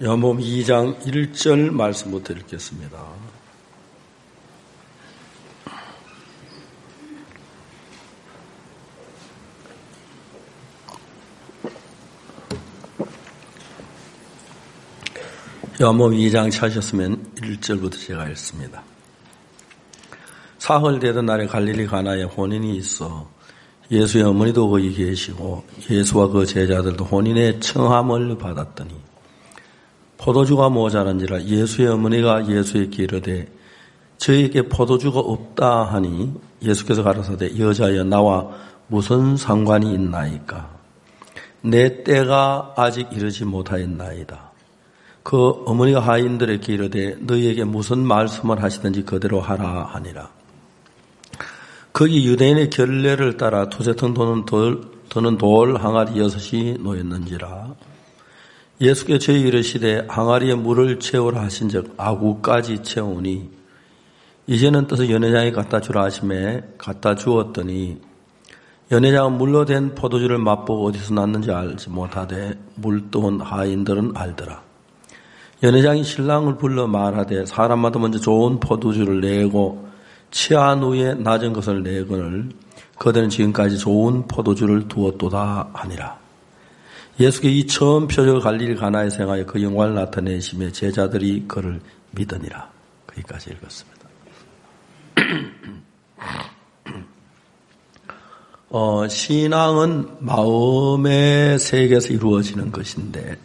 요한복음 2장 1절 말씀부터 읽겠습니다. 요한복음 2장 찾으셨으면 1절부터 제가 읽습니다. 사흘 되던 날에 갈릴리 가나에 혼인이 있어 예수의 어머니도 거기 계시고 예수와 그 제자들도 혼인의 청함을 받았더니 포도주가 모자란지라 예수의 어머니가 예수에게 이르되 저에게 포도주가 없다 하니 예수께서 가라사대 여자여 나와 무슨 상관이 있나이까 내 때가 아직 이르지 못하였나이다. 그 어머니가 하인들에게 이르되 너희에게 무슨 말씀을 하시든지 그대로 하라 하니라. 거기 유대인의 결례를 따라 두세통 드는 돌 항아리 6이 놓였는지라. 예수께 저희 이르시되 항아리에 물을 채우라 하신즉 아구까지 채우니 이제는 떠서 연회장에 갖다 주라 하시매 갖다 주었더니 연회장은 물로 된 포도주를 맛보고 어디서 났는지 알지 못하되 물떠온 하인들은 알더라. 연회장이 신랑을 불러 말하되 사람마다 먼저 좋은 포도주를 내고 취한 후에 낮은 것을 내거늘 그들은 지금까지 좋은 포도주를 두었도다 하니라. 예수께 이 처음 표적을 갈릴리 가나에서 행하여 그 영광을 나타내시며 제자들이 그를 믿으니라. 거기까지 읽었습니다. 신앙은 마음의 세계에서 이루어지는 것인데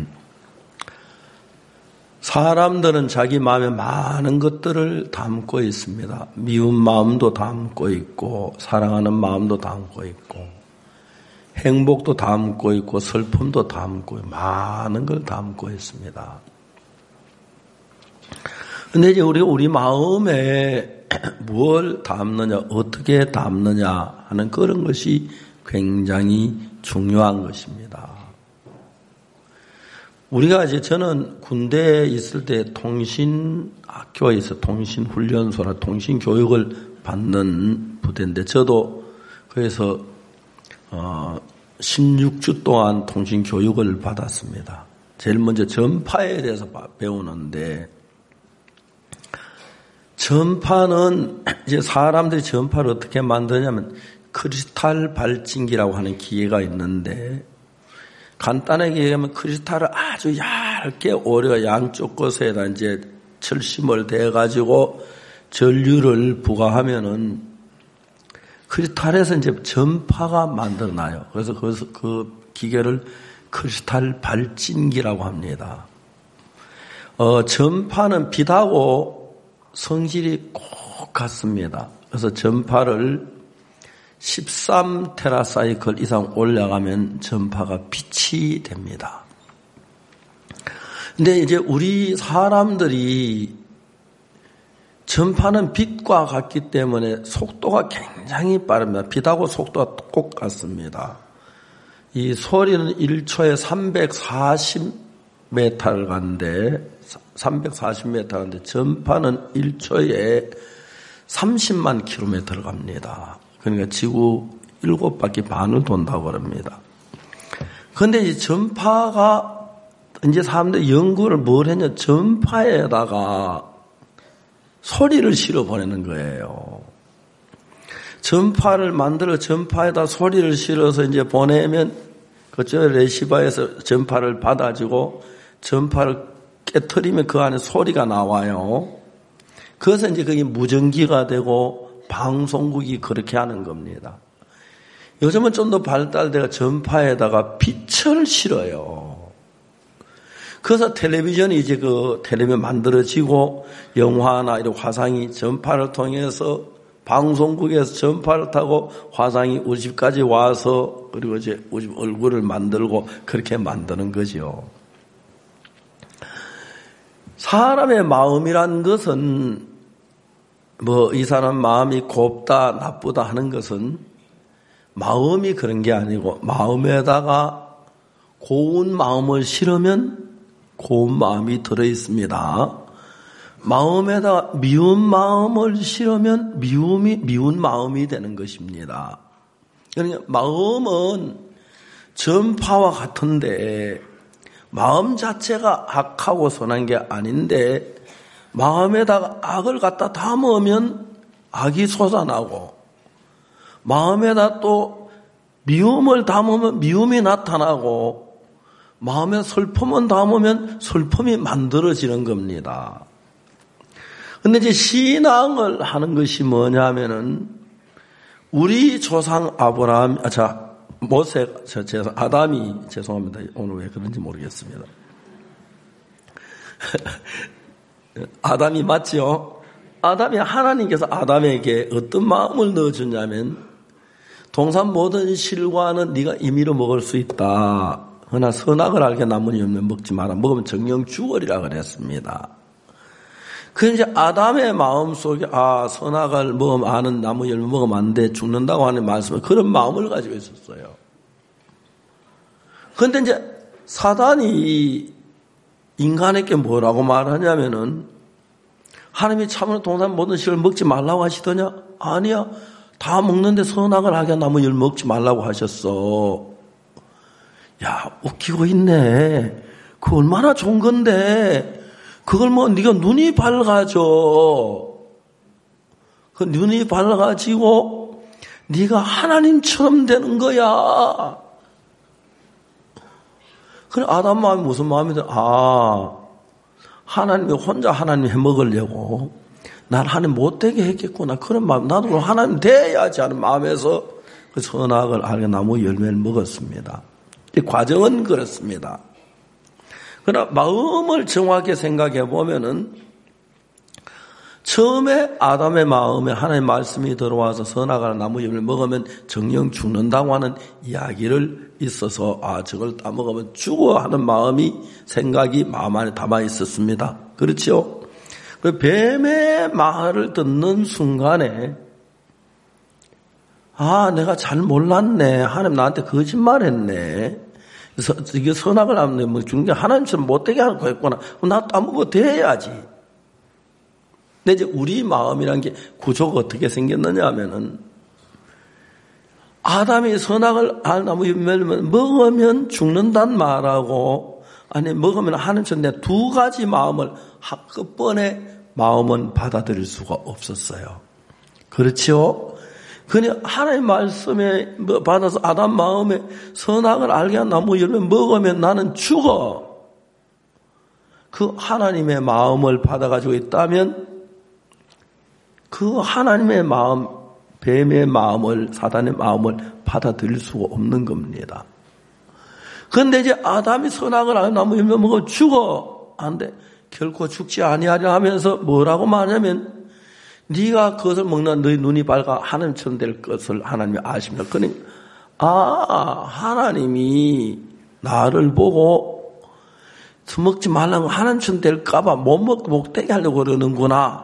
사람들은 자기 마음에 많은 것들을 담고 있습니다. 미운 마음도 담고 있고 사랑하는 마음도 담고 있고 행복도 담고 있고 슬픔도 담고 많은 걸 담고 있습니다. 그런데 이제 우리 마음에 뭘 담느냐, 어떻게 담느냐 하는 그런 것이 굉장히 중요한 것입니다. 우리가 이제 저는 군대에 있을 때 통신학교에 있어 통신훈련소나 통신교육을 받는 부대인데 저도 그래서 16주 동안 통신교육을 받았습니다. 제일 먼저 전파에 대해서 배우는데 전파는 이제 사람들이 전파를 어떻게 만드냐면 크리스탈 발진기라고 하는 기계가 있는데 간단하게 얘기하면 크리스탈을 아주 얇게 오려 양쪽 것에다 이제 철심을 대가지고 전류를 부과하면은 크리스탈에서 이제 전파가 만들어나요. 그래서 그 기계를 크리스탈 발진기라고 합니다. 전파는 빛하고 성질이 꼭 같습니다. 그래서 전파를 13테라사이클 이상 올라가면 전파가 빛이 됩니다. 근데 이제 우리 사람들이 전파는 빛과 같기 때문에 속도가 굉장히 빠릅니다. 빛하고 속도가 꼭 같습니다. 이 소리는 1초에 340m를 가는데 340m 가는데 전파는 1초에 30만 킬로미터를 갑니다. 그러니까 지구 7바퀴 반을 돈다고 그럽니다. 그런데 이 전파가 이제 사람들이 연구를 뭘 했냐, 전파에다가 소리를 실어 보내는 거예요. 전파를 만들어 전파에다 소리를 실어서 이제 보내면 그저 레시버에서 전파를 받아주고 전파를 깨트리면 그 안에 소리가 나와요. 그래서 이제 그게 무전기가 되고 방송국이 그렇게 하는 겁니다. 요즘은 좀 더 발달돼가 전파에다가 빛을 실어요. 그래서 텔레비전이 이제 그 텔레비전 만들어지고 영화나 이런 화상이 전파를 통해서 방송국에서 전파를 타고 화상이 우리 집까지 와서 그리고 이제 우리 집 얼굴을 만들고 그렇게 만드는 거죠. 사람의 마음이란 것은 이 사람 마음이 곱다 나쁘다 하는 것은 마음이 그런 게 아니고 마음에다가 고운 마음을 실으면 고운 마음이 들어있습니다. 마음에다가 미운 마음을 실으면 미운 마음이 되는 것입니다. 그러니까 마음은 전파와 같은데 마음 자체가 악하고 선한 게 아닌데 마음에다가 악을 갖다 담으면 악이 솟아나고 마음에다 또 미움을 담으면 미움이 나타나고 마음에 슬픔을 담으면 슬픔이 만들어지는 겁니다. 근데 이제 신앙을 하는 것이 뭐냐면은 우리 조상 아브라함, 아담이, 죄송합니다. 오늘 왜 그런지 모르겠습니다. 아담이 맞죠? 아담이 하나님께서 아담에게 어떤 마음을 넣어주냐면 동산 모든 실과는 네가 임의로 먹을 수 있다. 그러나 선악을 알게 나무는 열매 먹지 마라. 먹으면 정령 죽으리라 그랬습니다. 그 이제 아담의 마음 속에 선악을 먹으면 아는 나무 열매 먹으면 안 돼 죽는다고 하는 말씀을 그런 마음을 가지고 있었어요. 그런데 이제 사단이 인간에게 뭐라고 말하냐면은 하나님이 참으로 동산 모든 실을 먹지 말라고 하시더냐? 아니야. 다 먹는데 선악을 알게 나무 열매 먹지 말라고 하셨어. 야, 웃기고 있네. 그거 얼마나 좋은 건데. 그걸 뭐 네가 눈이 밝아져. 그 눈이 밝아지고 네가 하나님처럼 되는 거야. 그래 아담 마음이 무슨 마음이든 하나님이 혼자 하나님 해먹으려고 날 하나님 못되게 했겠구나. 그런 마음 나도 하나님 돼야지 하는 마음에서 그 선악을 알게 나무 열매를 먹었습니다. 이 과정은 그렇습니다. 그러나 마음을 정확하게 생각해 보면은 처음에 아담의 마음에 하나님의 말씀이 들어와서 선악을 나무 열매를 먹으면 정령 죽는다고 하는 이야기를 있어서 저걸 따먹으면 죽어 하는 마음이 생각이 마음 안에 담아 있었습니다. 그렇죠? 그 뱀의 말을 듣는 순간에 내가 잘 몰랐네. 하나님 나한테 거짓말했네. 이게 선악을 하면 뭐 죽는 게 하나님처럼 못되게 하는 거였구나. 나 따먹어 돼야지. 근데 이제 우리 마음이란 게 구조가 어떻게 생겼느냐 하면은 아담이 선악을 알 나무 열매를 먹으면 죽는단 말하고 아니 먹으면 하나님처럼 내 두 가지 마음을 한꺼번에 마음은 받아들일 수가 없었어요. 그렇죠? 그냥 하나님 말씀에 받아서 아담 마음에 선악을 알게 한 나무 열매 먹으면 나는 죽어. 그 하나님의 마음을 받아가지고 있다면 그 하나님의 마음, 뱀의 마음을, 사단의 마음을 받아들일 수가 없는 겁니다. 그런데 이제 아담이 선악을 알게 나무 열매 먹으면 죽어. 안 돼. 결코 죽지 아니하려 하면서 뭐라고 말하냐면 네가 그것을 먹는 너희 눈이 밝아 하나님처럼 될 것을 하나님이 아십니다. 그러니 하나님이 나를 보고 먹지 말라고 하나님처럼 될까봐 못 되게 하려고 그러는구나.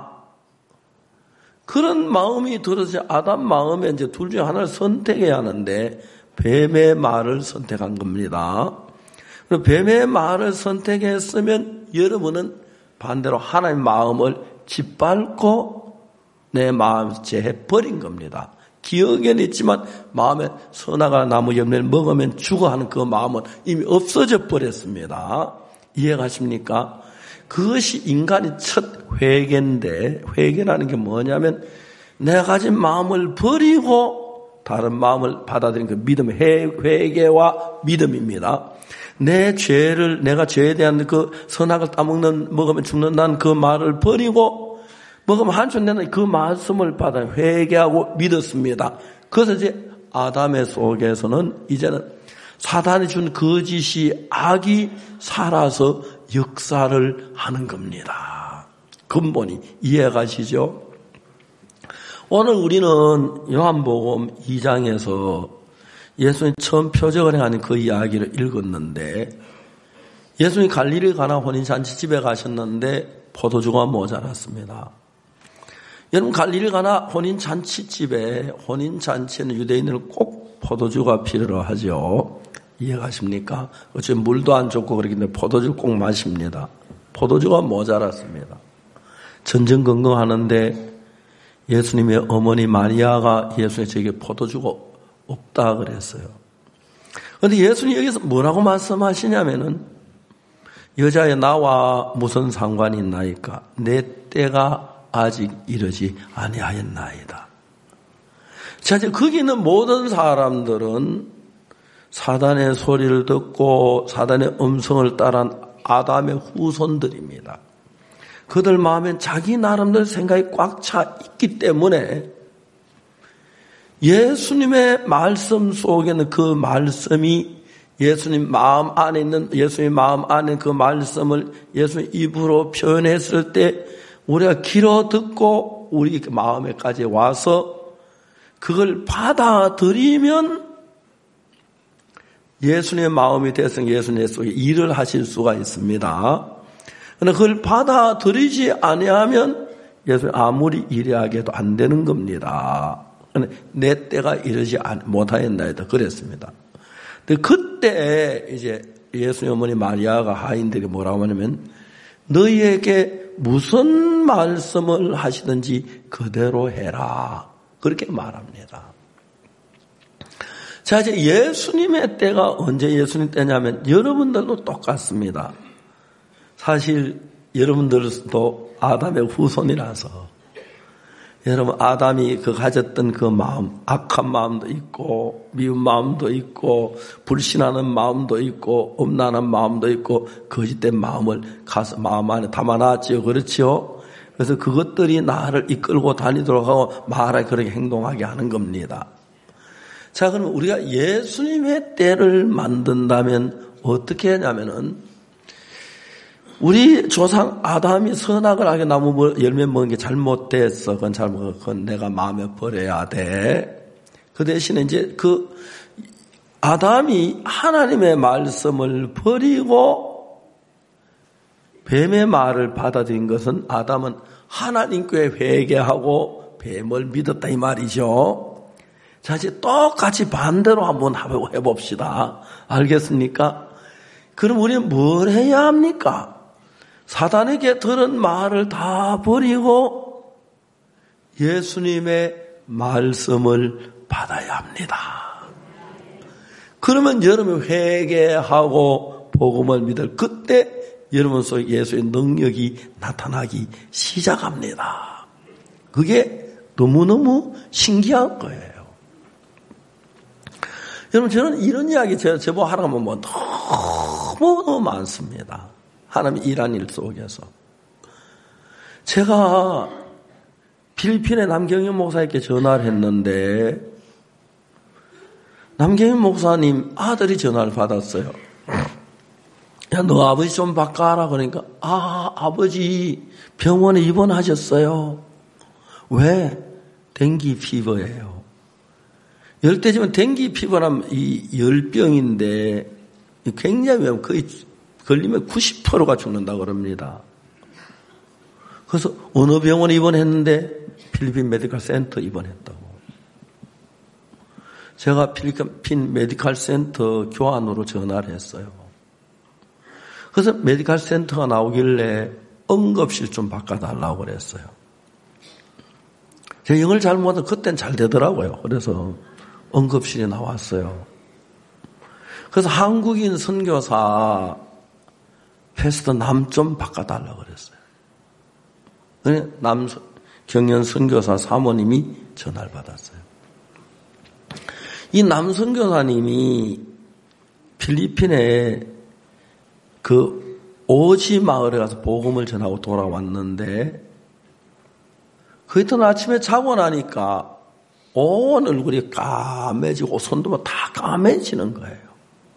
그런 마음이 들어서 아담 마음에 이제 둘 중에 하나를 선택해야 하는데 뱀의 말을 선택한 겁니다. 그리고 뱀의 말을 선택했으면 여러분은 반대로 하나님의 마음을 짓밟고 내 마음을 제해버린 겁니다. 기억에는 있지만 마음에 선악을 나무 열매를 먹으면 죽어 하는 그 마음은 이미 없어져 버렸습니다. 이해가십니까? 그것이 인간의 첫 회개인데 회개라는 게 뭐냐면 내가 가진 마음을 버리고 다른 마음을 받아들이는 그 믿음, 회개와 믿음입니다. 내 죄를 내가 죄에 대한 그 선악을 먹으면 죽는다는 그 말을 버리고 먹으면 한순 내는 그 말씀을 받아 회개하고 믿었습니다. 그래서 이제 아담의 속에서는 이제는 사단이 준 거짓이 악이 살아서 역사를 하는 겁니다. 근본이 이해가시죠? 오늘 우리는 요한복음 2장에서 예수님 처음 표적을 행하는 그 이야기를 읽었는데 예수님이 갈릴리 가나 혼인잔치집에 가셨는데 포도주가 모자랐습니다. 여러분 갈릴리 가나 혼인잔치집에 혼인잔치에는 유대인들은 꼭 포도주가 필요로 하죠. 이해가십니까? 어째 물도 안 좋고 그러긴데 포도주를 꼭 마십니다. 포도주가 모자랐습니다. 전전긍긍하는데 예수님의 어머니 마리아가 예수님에게 포도주가 없다 그랬어요. 그런데 예수님이 여기서 뭐라고 말씀하시냐면은 여자의 나와 무슨 상관이 있나이까? 내 때가 아직 이르지 아니하였나이다. 자, 이제 거기 있는 모든 사람들은 사단의 소리를 듣고 사단의 음성을 따른 아담의 후손들입니다. 그들 마음엔 자기 나름대로 생각이 꽉 차 있기 때문에 예수님의 말씀 속에는 그 말씀이 예수님 마음 안에 있는 그 말씀을 예수님 입으로 표현했을 때 우리가 귀로 듣고 우리 마음에까지 와서 그걸 받아들이면 예수님의 마음이 돼서 예수님 속에 일을 하실 수가 있습니다. 그러나 그걸 받아들이지 아니하면 예수님 아무리 일하게도 안 되는 겁니다. 내 때가 이르지 못하였나이다 그랬습니다. 근데 그때 이제 예수님 어머니 마리아가 하인들이 뭐라고 하냐면 너희에게 무슨 말씀을 하시든지 그대로 해라 그렇게 말합니다. 자, 이제 예수님의 때가 언제 예수님 때냐면 여러분들도 똑같습니다. 사실 여러분들도 아담의 후손이라서 여러분 아담이 가졌던 그 마음, 악한 마음도 있고 미운 마음도 있고 불신하는 마음도 있고 음란한 마음도 있고 거짓된 마음을 마음 안에 담아놨지요. 그렇지요? 그래서 그것들이 나를 이끌고 다니도록 하고 말하게 그렇게 행동하게 하는 겁니다. 자, 그럼 우리가 예수님의 때를 만든다면 어떻게 하냐면은 우리 조상 아담이 선악을 하게 나무 열매 먹은 게 잘못됐어. 그건 내가 마음에 버려야 돼. 그 대신에 이제 그 아담이 하나님의 말씀을 버리고 뱀의 말을 받아들인 것은 아담은 하나님께 회개하고 뱀을 믿었다 이 말이죠. 자, 이제 똑같이 반대로 한번 해봅시다. 알겠습니까? 그럼 우리는 뭘 해야 합니까? 사단에게 들은 말을 다 버리고 예수님의 말씀을 받아야 합니다. 그러면 여러분 회개하고 복음을 믿을 그때 여러분 속에 예수의 능력이 나타나기 시작합니다. 그게 너무너무 신기한 거예요. 여러분 저는 이런 이야기 제보 하라면 너무 많습니다. 하나님이 일한 일 속에서. 제가 필리핀의 남경윤 목사님께 전화를 했는데 남경윤 목사님 아들이 전화를 받았어요. 야, 너 아버지 좀 바꿔라. 그러니까 아버지 병원에 입원하셨어요. 왜? 댕기 피버예요. 열대지만 댕기 피버라면 이 열병인데 굉장히 위험해요. 거의 걸리면 90%가 죽는다고 그럽니다. 그래서 어느 병원에 입원했는데 필리핀 메디컬 센터 입원했다고. 제가 필리핀 메디컬 센터 교환으로 전화를 했어요. 그래서 메디컬 센터가 나오길래 응급실 좀 바꿔달라고 그랬어요. 제가 영어를 잘 못해서 그땐 잘 되더라고요. 그래서 응급실에 나왔어요. 그래서 한국인 선교사 패스터 남 좀 바꿔달라고 그랬어요. 경연 선교사 사모님이 전화를 받았어요. 이 남 선교사님이 필리핀에 그 오지 마을에 가서 복음을 전하고 돌아왔는데 그 이튿날 아침에 자고 나니까 온 얼굴이 까매지고 손도 다 까매지는 거예요.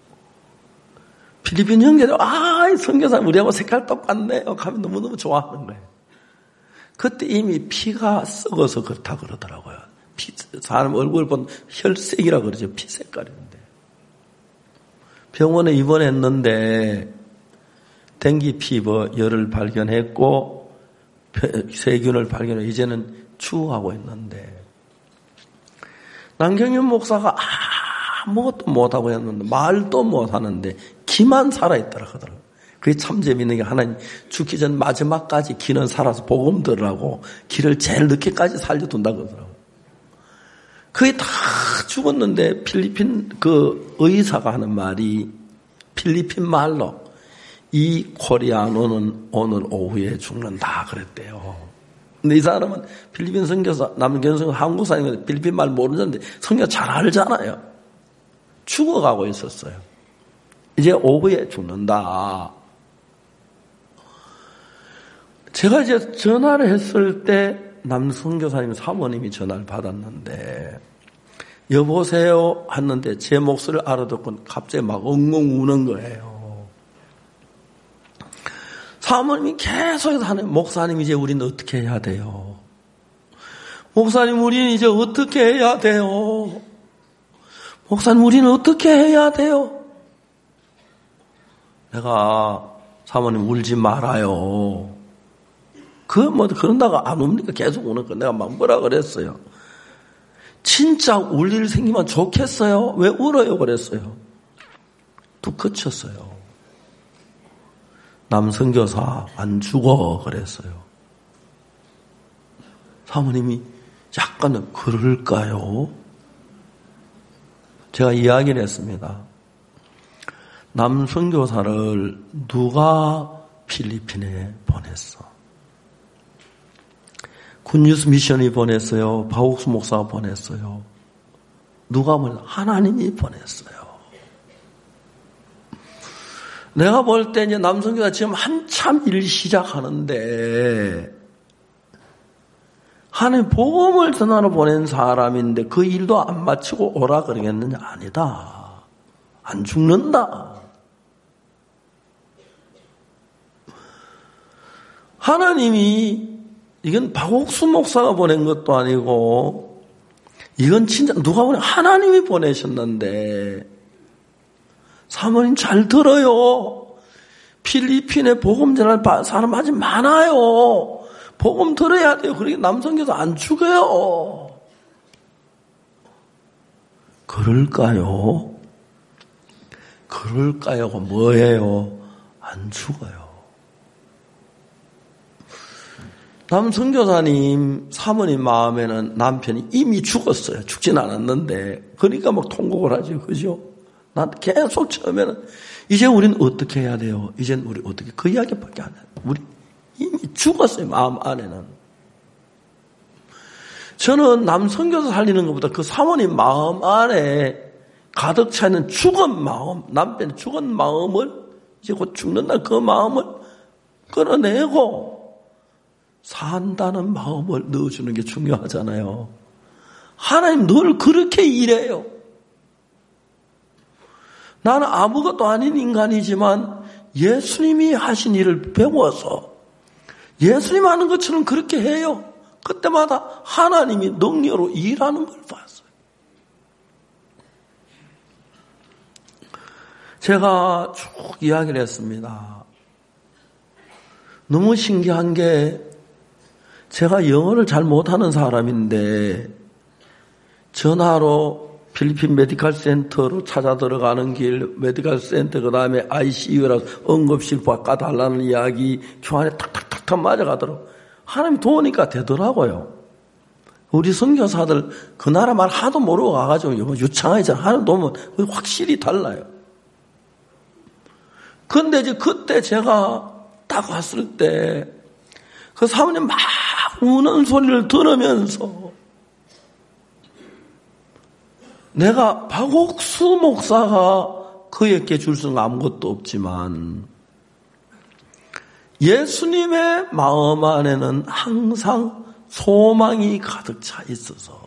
필리핀 형제들 이 선교사님 우리하고 색깔 똑같네요. 하면 너무너무 좋아하는 거예요. 그때 이미 피가 썩어서 그렇다 그러더라고요. 사람 얼굴 보면 혈색이라 그러죠. 피 색깔인데. 병원에 입원했는데 댕기 피버 열을 발견했고 세균을 발견해 이제는 추우하고 있는데 남경윤 목사가 아무것도 못하고 했는데 말도 못하는데 기만 살아있더라 하더라고요. 그게 참 재밌는 게 하나님 죽기 전 마지막까지 기는 살아서 복음 들으라고 기를 제일 늦게까지 살려둔다고 그러더라고요. 그게 다 죽었는데 필리핀 그 의사가 하는 말이 필리핀 말로 이 코리아노는 오늘 오후에 죽는다 그랬대요. 근데 이 사람은 필리핀 선교사, 남경선 한국 사람인데 필리핀 말 모르는데 선교 잘 알잖아요. 죽어가고 있었어요. 이제 오후에 죽는다. 제가 이제 전화를 했을 때 남선교사님 사모님이 전화를 받았는데 여보세요 했는데 제 목소리를 알아듣고 갑자기 막 엉엉 우는 거예요. 사모님이 계속 하는 목사님 이제 우리는 어떻게 해야 돼요? 목사님 우리는 이제 어떻게 해야 돼요? 목사님 우리는 어떻게 해야 돼요? 내가 사모님 울지 말아요. 그런다고 안 웁니까? 계속 우는 거. 내가 막 뭐라 그랬어요. 진짜 울 일 생기면 좋겠어요? 왜 울어요? 그랬어요. 또 그쳤어요. 남선교사 안 죽어 그랬어요. 사모님이 약간은 그럴까요? 제가 이야기를 했습니다. 남선교사를 누가 필리핀에 보냈어? 굿뉴스 미션이 보냈어요. 박옥수 목사가 보냈어요. 누가 보냈어요? 하나님이 보냈어요. 내가 볼 때 이제 남선교사 지금 한참 일 시작하는데 하나님 복음을 전하러 보낸 사람인데 그 일도 안 마치고 오라 그러겠느냐? 아니다. 안 죽는다. 하나님이 이건 박옥수 목사가 보낸 것도 아니고 이건 진짜 누가 보내? 하나님이 보내셨는데 사모님 잘 들어요. 필리핀에 복음 전할 사람 아직 많아요. 복음 들어야 돼요. 그러니까 남선교사 안 죽어요. 그럴까요? 그럴까요? 뭐예요? 안 죽어요. 남선교사님 사모님 마음에는 남편이 이미 죽었어요. 죽진 않았는데 그러니까 막 통곡을 하죠. 그죠? 난 계속 처음에는 이제 우리는 어떻게 해야 돼요? 이젠 우리 어떻게 그 이야기밖에 안 해요. 우리 이미 죽었어요. 마음 안에는. 저는 남선교사 살리는 것보다 그 사모님 마음 안에 가득 차 있는 죽은 마음, 남편의 죽은 마음을 이제 곧 죽는다 그 마음을 끌어내고 산다는 마음을 넣어주는 게 중요하잖아요. 하나님 늘 그렇게 일해요. 나는 아무것도 아닌 인간이지만 예수님이 하신 일을 배워서 예수님 하는 것처럼 그렇게 해요. 그때마다 하나님이 능력으로 일하는 걸 봤어요. 제가 쭉 이야기를 했습니다. 너무 신기한 게 제가 영어를 잘 못하는 사람인데 전화로 필리핀 메디컬 센터로 찾아 들어가는 길, 메디컬 센터 그 다음에 ICU라서 응급실 바꿔달라는 이야기 교환에 탁탁탁탁 맞아가더라고요. 하나님 도우니까 되더라고요. 우리 선교사들 그 나라 말 하도 모르고 가가지고 유창하잖아요. 하나님 도우면 확실히 달라요. 근데 이제 그때 제가 딱 왔을 때 그 사모님 막 우는 소리를 들으면서 내가 박옥수 목사가 그에게 줄 수는 아무것도 없지만 예수님의 마음 안에는 항상 소망이 가득 차 있어서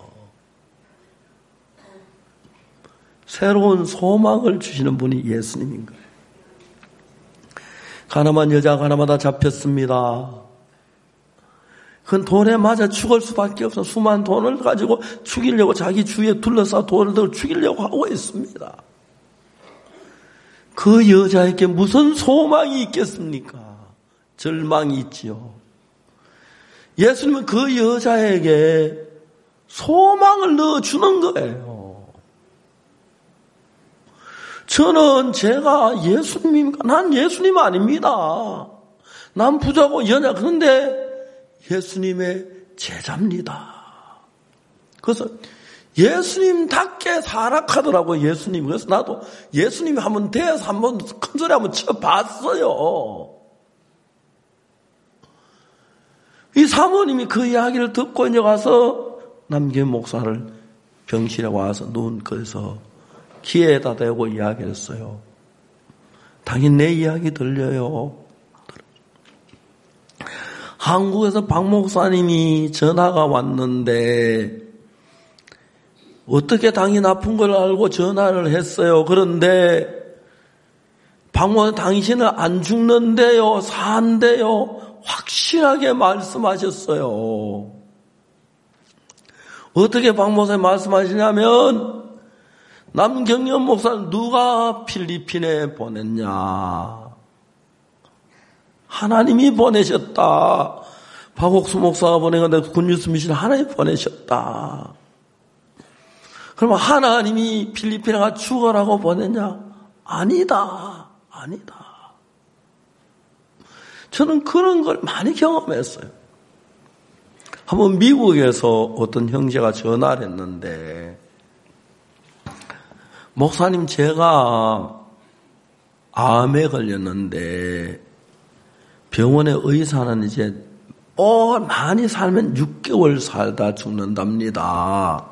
새로운 소망을 주시는 분이 예수님인 거예요. 가늠한 여자가 하나마다 잡혔습니다. 그건 돈에 맞아 죽을 수밖에 없어. 수많은 돈을 가지고 죽이려고 자기 주위에 둘러싸 돈을 더 죽이려고 하고 있습니다. 그 여자에게 무슨 소망이 있겠습니까? 절망이 있지요. 예수님은 그 여자에게 소망을 넣어주는 거예요. 저는 제가 예수님입니까? 난 예수님 아닙니다. 난 부자고 여자. 그런데 예수님의 제자입니다. 그래서 예수님답게 살아가더라고요, 예수님. 그래서 나도 예수님이 한번 대해서 한번 큰소리 한번 쳐봤어요. 이 사모님이 그 이야기를 듣고 이제 가서 남김 목사를 병실에 와서 누운 거에서 귀에다 대고 이야기를 했어요. 당연히 내 이야기 들려요. 한국에서 박 목사님이 전화가 왔는데 어떻게 당신 아픈 걸 알고 전화를 했어요. 그런데 박 목사님 당신은 안 죽는데요, 산대요, 확실하게 말씀하셨어요. 어떻게 박 목사님 말씀하시냐면 남경련 목사를 누가 필리핀에 보냈냐? 하나님이 보내셨다. 박옥수 목사가 보낸 건데 굿뉴스 미션 하나님이 보내셨다. 그러면 하나님이 필리핀에 가 죽어라고 보냈냐? 아니다. 아니다. 저는 그런 걸 많이 경험했어요. 한번 미국에서 어떤 형제가 전화를 했는데, 목사님 제가 암에 걸렸는데 병원의 의사는 이제 많이 살면 6개월 살다 죽는답니다.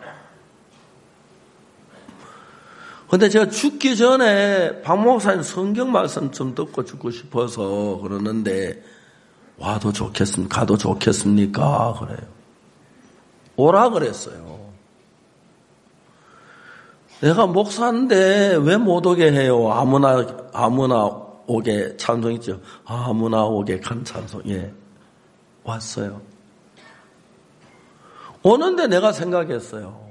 근데 제가 죽기 전에 박 목사님 성경 말씀 좀 듣고 죽고 싶어서 그러는데 와도 좋겠습니까? 가도 좋겠습니까? 그래요. 오라 그랬어요. 내가 목사인데 왜 못 오게 해요? 아무나 오게 찬송 있죠. 아무나 오게 간 찬송. 예. 왔어요. 오는데 내가 생각했어요.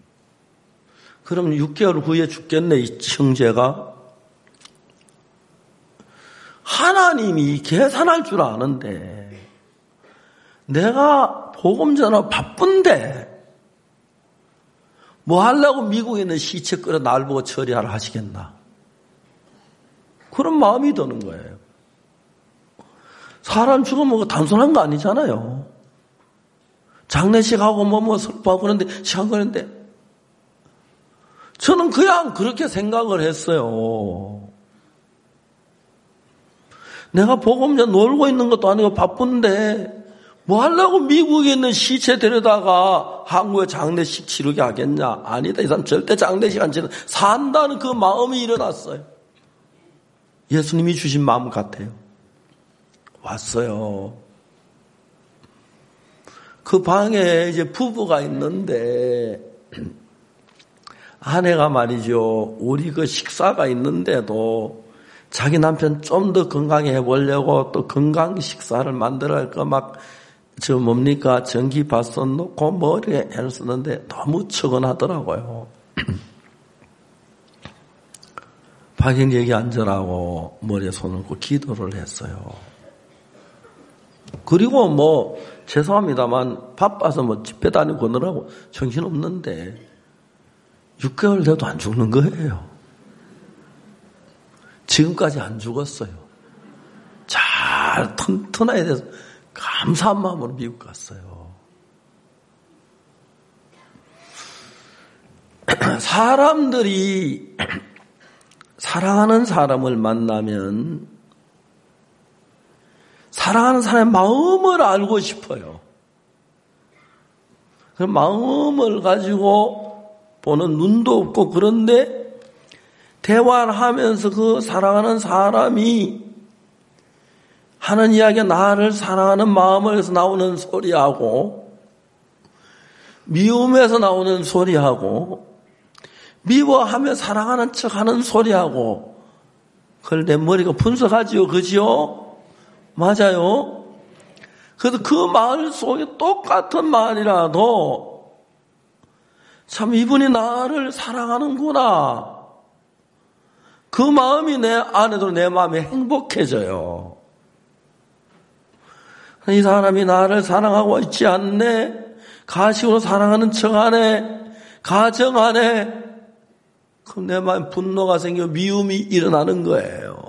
그럼 6개월 후에 죽겠네, 이 형제가. 하나님이 계산할 줄 아는데 내가 복음 전하 바쁜데 뭐 하려고 미국에 있는 시체 끌어 날 보고 처리하라 하시겠나? 그런 마음이 드는 거예요. 사람 죽으면 단순한 거 아니잖아요. 장례식하고 뭐 슬퍼하고 그런데 시간 걸리는데 저는 그냥 그렇게 생각을 했어요. 내가 복음 전 놀고 있는 것도 아니고 바쁜데 뭐 하려고 미국에 있는 시체 데려다가 한국에 장례식 치르게 하겠냐? 아니다. 이 사람 절대 장례식 안 치르. 산다는 그 마음이 일어났어요. 예수님이 주신 마음 같아요. 왔어요. 그 방에 이제 부부가 있는데 아내가 말이죠. 우리 그 식사가 있는데도 자기 남편 좀 더 건강해 보려고 또 건강 식사를 만들어 할 거 막 뭡니까? 전기밥솥 놓고 머리에 애를 쓰는데 너무 척은하더라고요. 박영객이 앉으라고 머리에 손을 얹고 기도를 했어요. 그리고 뭐 죄송합니다만 바빠서 뭐 집회 다니고 그러느라고 정신없는데 6개월 돼도 안 죽는 거예요. 지금까지 안 죽었어요. 잘 튼튼하게 돼서 감사한 마음으로 미국 갔어요. 사람들이 사랑하는 사람을 만나면 사랑하는 사람의 마음을 알고 싶어요. 그 마음을 가지고 보는 눈도 없고 그런데 대화를 하면서 그 사랑하는 사람이 하는 이야기가 나를 사랑하는 마음에서 나오는 소리하고 미움에서 나오는 소리하고 미워하며 사랑하는 척하는 소리하고 그걸 내 머리가 분석하지요. 그지요? 맞아요. 그래서 그 말 속에 똑같은 말이라도 참 이분이 나를 사랑하는구나. 그 마음이 내 안에도 내 마음이 행복해져요. 이 사람이 나를 사랑하고 있지 않네. 가식으로 사랑하는 척하네. 가정하네. 그럼 내 마음에 분노가 생겨 미움이 일어나는 거예요.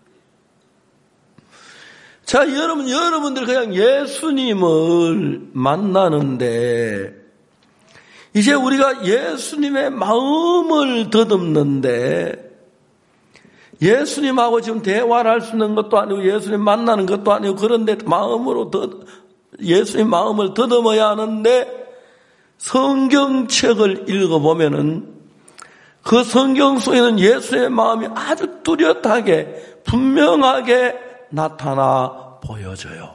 자, 여러분들 그냥 예수님을 만나는데 이제 우리가 예수님의 마음을 더듬는데 예수님하고 지금 대화를 할 수 있는 것도 아니고 예수님 만나는 것도 아니고 그런데 예수님 마음을 더듬어야 하는데 성경책을 읽어보면은 그 성경 속에는 예수의 마음이 아주 뚜렷하게 분명하게 나타나 보여져요.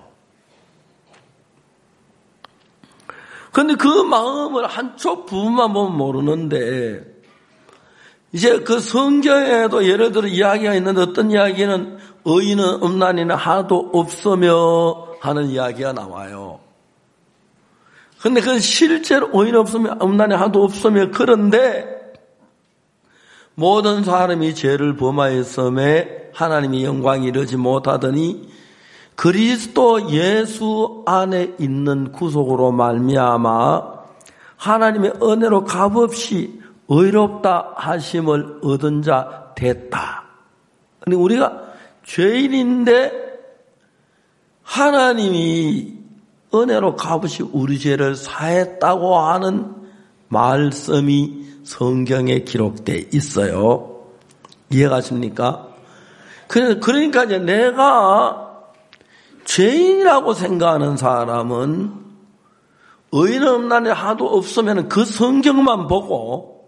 그런데 그 마음을 한쪽 부분만 보면 모르는데 이제 그 성경에도 예를 들어 이야기가 있는데 어떤 이야기는 의인은 음란이나 하나도 없으며 하는 이야기가 나와요. 그런데 그건 실제로 의인 없으며 음란이 하나도 없으며 그런데 모든 사람이 죄를 범하였음에 하나님의 영광이 이르지 못하더니 그리스도 예수 안에 있는 구속으로 말미암아 하나님의 은혜로 값없이 의롭다 하심을 얻은 자 됐다. 우리가 죄인인데 하나님이 은혜로 값없이 우리 죄를 사했다고 하는 말씀이 성경에 기록되어 있어요. 이해가십니까? 그러니까 이제 내가 죄인이라고 생각하는 사람은 의인 음란이 하도 없으면 그 성경만 보고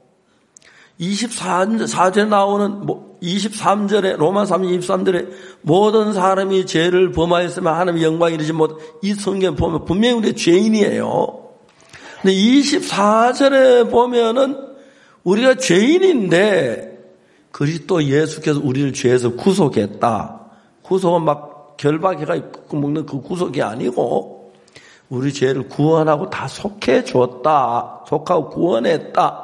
24절에 나오는 23절에 로마 3장 23절에 모든 사람이 죄를 범하였으면 하나님의 영광이 이르지 못 이 성경 보면 분명히 우리 죄인이에요. 근데 24절에 보면은 우리가 죄인인데 그리스도 예수께서 우리를 죄에서 구속했다. 구속은 막 결박해가 입고 먹는 그 구속이 아니고 우리 죄를 구원하고 다 속해줬다. 속하고 구원했다.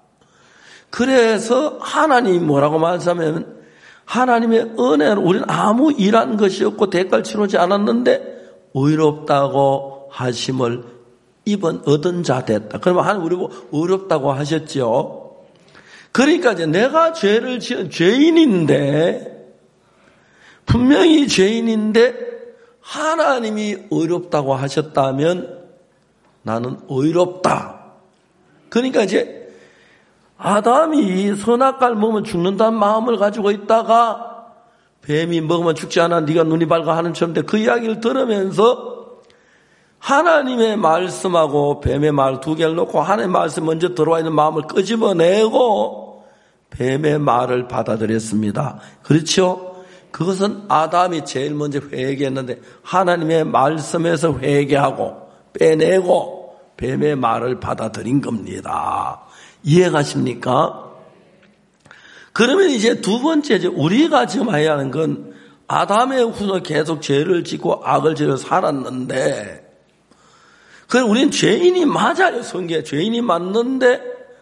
그래서 하나님이 뭐라고 말씀하면 하나님의 은혜로 우리는 아무 일한 것이 없고 대가를 치르지 않았는데 의롭다고 하심을 얻은 자 됐다. 그러면 하나님 우리 의롭다고 하셨죠. 그러니까 이제 내가 죄를 지은 죄인인데 분명히 죄인인데 하나님이 의롭다고 하셨다면 나는 의롭다. 그러니까 이제 아담이 선악과를 먹으면 죽는다는 마음을 가지고 있다가 뱀이 먹으면 죽지 않아 네가 눈이 밝아 하는 처럼 그 이야기를 들으면서 하나님의 말씀하고 뱀의 말 두 개를 놓고 하나님의 말씀 먼저 들어와 있는 마음을 끄집어내고 뱀의 말을 받아들였습니다. 그렇죠? 그것은 아담이 제일 먼저 회개했는데 하나님의 말씀에서 회개하고 빼내고 뱀의 말을 받아들인 겁니다. 이해가십니까? 그러면 이제 두 번째 우리가 지금 해야 하는 건 아담의 후손 계속 죄를 짓고 악을 지어 살았는데 그럼 우리는 죄인이 맞아요. 성경에 죄인이 맞는데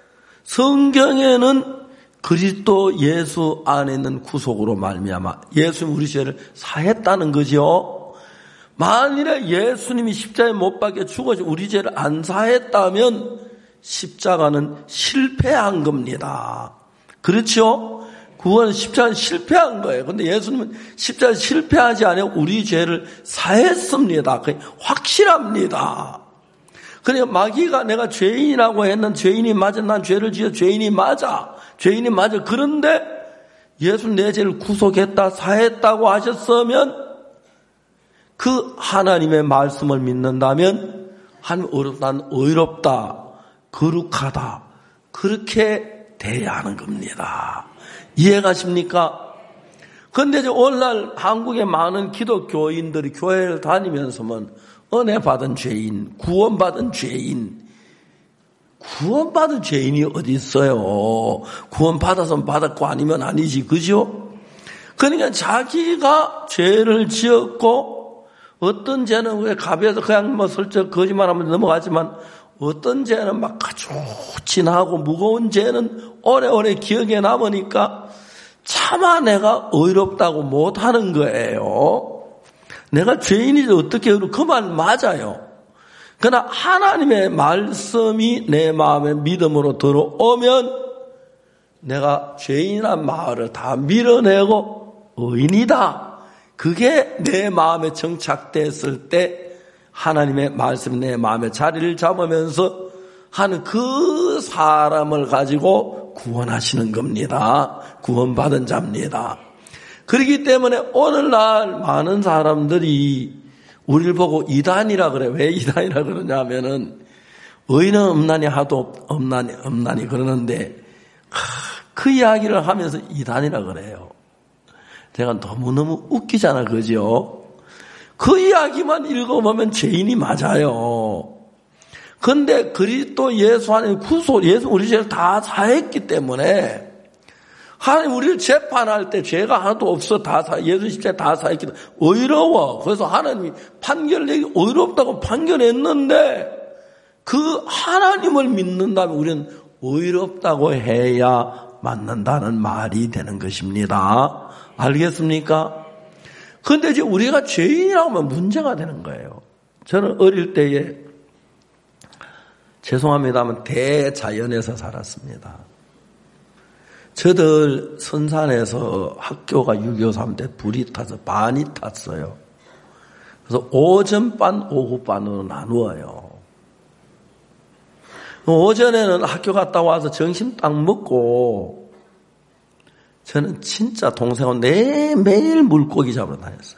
성경에는 그리스도 예수 안에 있는 구속으로 말미암아 예수님이 우리 죄를 사했다는 거죠. 만일에 예수님이 십자가에 못 박혀 죽어서 우리 죄를 안 사했다면 십자가는 실패한 겁니다. 그렇죠? 구원은 십자가는 실패한 거예요. 그런데 예수님은 십자가 실패하지 않고 우리 죄를 사했습니다. 확실합니다. 그러니까 마귀가 내가 죄인이라고 했는 죄인이 맞아. 난 죄를 지어 죄인이 맞아. 죄인이 맞아. 그런데 예수님 내 죄를 구속했다 사했다고 하셨으면 그 하나님의 말씀을 믿는다면 하나님 난 의롭다. 거룩하다. 그렇게 돼야 하는 겁니다. 이해가십니까? 그런데 오늘날 한국의 많은 기독교인들이 교회를 다니면서만 은혜 받은 죄인, 구원받은 죄인이 어디 있어요? 구원받아서 받았고 아니면 아니지, 그죠? 그러니까 자기가 죄를 지었고 어떤 죄는 왜 가벼워서 그냥 슬쩍 거짓말하면 넘어가지만 어떤 죄는 막 아주 진하고 무거운 죄는 오래오래 기억에 남으니까 차마 내가 의롭다고 못하는 거예요. 내가 죄인이지 어떻게 그 말 맞아요. 그러나 하나님의 말씀이 내 마음에 믿음으로 들어오면 내가 죄인이란 말을 다 밀어내고 의인이다. 그게 내 마음에 정착됐을 때 하나님의 말씀이 내 마음에 자리를 잡으면서 하는 그 사람을 가지고 구원하시는 겁니다. 구원받은 자입니다. 그렇기 때문에 오늘날 많은 사람들이 우리를 보고 이단이라 그래. 왜 이단이라 그러냐면은 의인은 없나니 하도 없나니 그러는데 그 이야기를 하면서 이단이라 그래요. 제가 너무너무 웃기잖아, 그죠? 그 이야기만 읽어보면 죄인이 맞아요. 근데 그리스도 예수 안에 예수 우리 죄를 다 사했기 때문에 하나님 우리를 재판할 때 죄가 하나도 없어 예수 십자가에 다 사했기 때문에 의로워. 그래서 하나님이 판결내기 의롭다고 판결했는데 그 하나님을 믿는다면 우리는 의롭다고 해야 맞는다는 말이 되는 것입니다. 알겠습니까? 그런데 이제 우리가 죄인이라고 하면 문제가 되는 거예요. 저는 어릴 때에 죄송합니다만 대자연에서 살았습니다. 저들 선산에서 학교가 6.25 때 불이 타서 반이 탔어요. 그래서 오전반, 오후반으로 나누어요. 오전에는 학교 갔다 와서 점심 딱 먹고 저는 진짜 동생하고 매일 물고기 잡으러 다녔어요.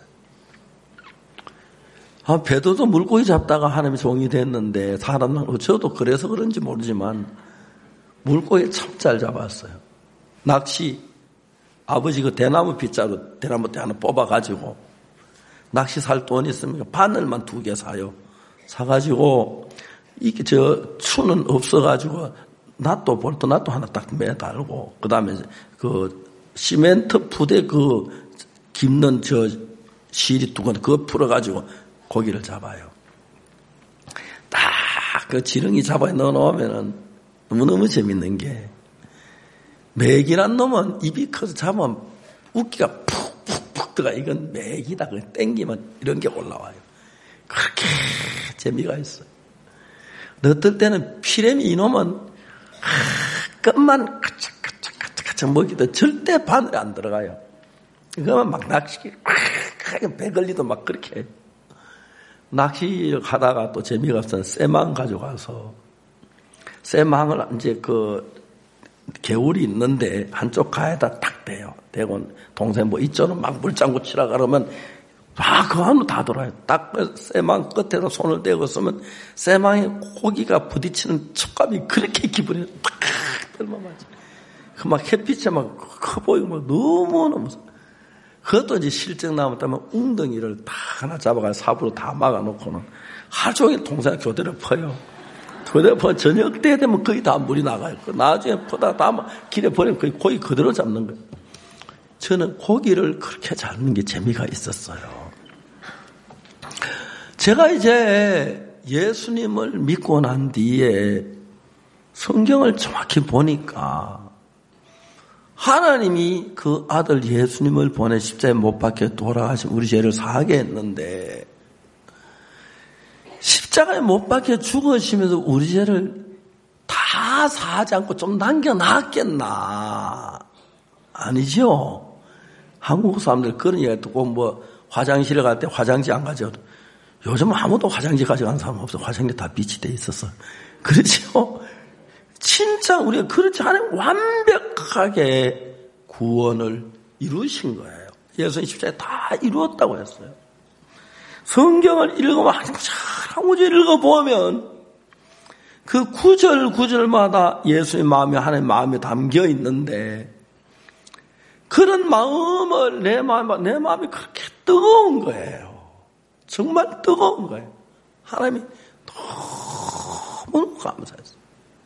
배도도 물고기 잡다가 하나님이 종이 됐는데 저도 그래서 그런지 모르지만 물고기 참 잘 잡았어요. 낚시 아버지 그 대나무 빗자루 대나무 대 하나 뽑아가지고 낚시 살 돈 있으면 바늘만 2개 사요. 사가지고 이게 추는 없어가지고 낫도 볼도 낫도 하나 딱 매달고 그 다음에 그 시멘트 푸대 그 깁는 실이 두꺼운 그거 풀어가지고 고기를 잡아요. 딱 그 지렁이 잡아 넣어놓으면은 너무너무 재밌는 게 맥이란 놈은 입이 커서 잡으면 웃기가 푹푹푹 들어가. 이건 맥이다. 그냥 땡기면 이런 게 올라와요. 그렇게 재미가 있어요. 어떨 때는 피레미 이놈은 끝만 카착카착 먹이도 절대 바늘에 안 들어가요. 그러면 막 낚시기 배 걸리도 막 그렇게 해요. 낚시를 하다가 또 재미가 없어서 쇠망 가져가서 쇠망을 이제 개울이 있는데 한쪽 가에다 딱 대요. 대고 동생 이쪽은 막 물장구 치라 그러면 그 안으로 다 돌아요. 딱 쇠망 끝에서 손을 대고 쓰면 쇠망에 고기가 부딪히는 촉감이 그렇게 기분이 팍 들어맞아. 막 햇빛에 막 커 보이고 막 너무너무. 그것도 이제 실적 나왔다면 웅덩이를 다 하나 잡아가지고 삽으로 다 막아놓고는 하루 종일 동생 교대를 퍼요. 교대를 퍼 저녁 때 되면 거의 다 물이 나가요. 나중에 퍼다 다 길에 버리면 거의 고기 그대로 잡는 거예요. 저는 고기를 그렇게 잡는 게 재미가 있었어요. 제가 이제 예수님을 믿고 난 뒤에 성경을 정확히 보니까 하나님이 그 아들 예수님을 보내 십자가에 못 박혀 돌아가신 우리 죄를 사하게 했는데 십자가에 못 박혀 죽으시면서 우리 죄를 다 사하지 않고 좀 남겨놨겠나? 아니죠. 한국 사람들 그런 얘기 듣고 화장실에 갈 때 화장지 안 가져도 요즘 아무도 화장지 가져간 사람 없어. 화장지 다 빛이 돼 있어서. 그렇죠? 진짜 우리가 그렇지 않으면 완벽하게 구원을 이루신 거예요. 예수님 십자가에 다 이루었다고 했어요. 성경을 읽으면 한 구절 읽어보면 그 구절마다 예수의 마음이 하나님의 마음에 담겨 있는데 그런 마음을 내 마음이 그렇게 뜨거운 거예요. 정말 뜨거운 거예요. 하나님이 너무 감사했어요.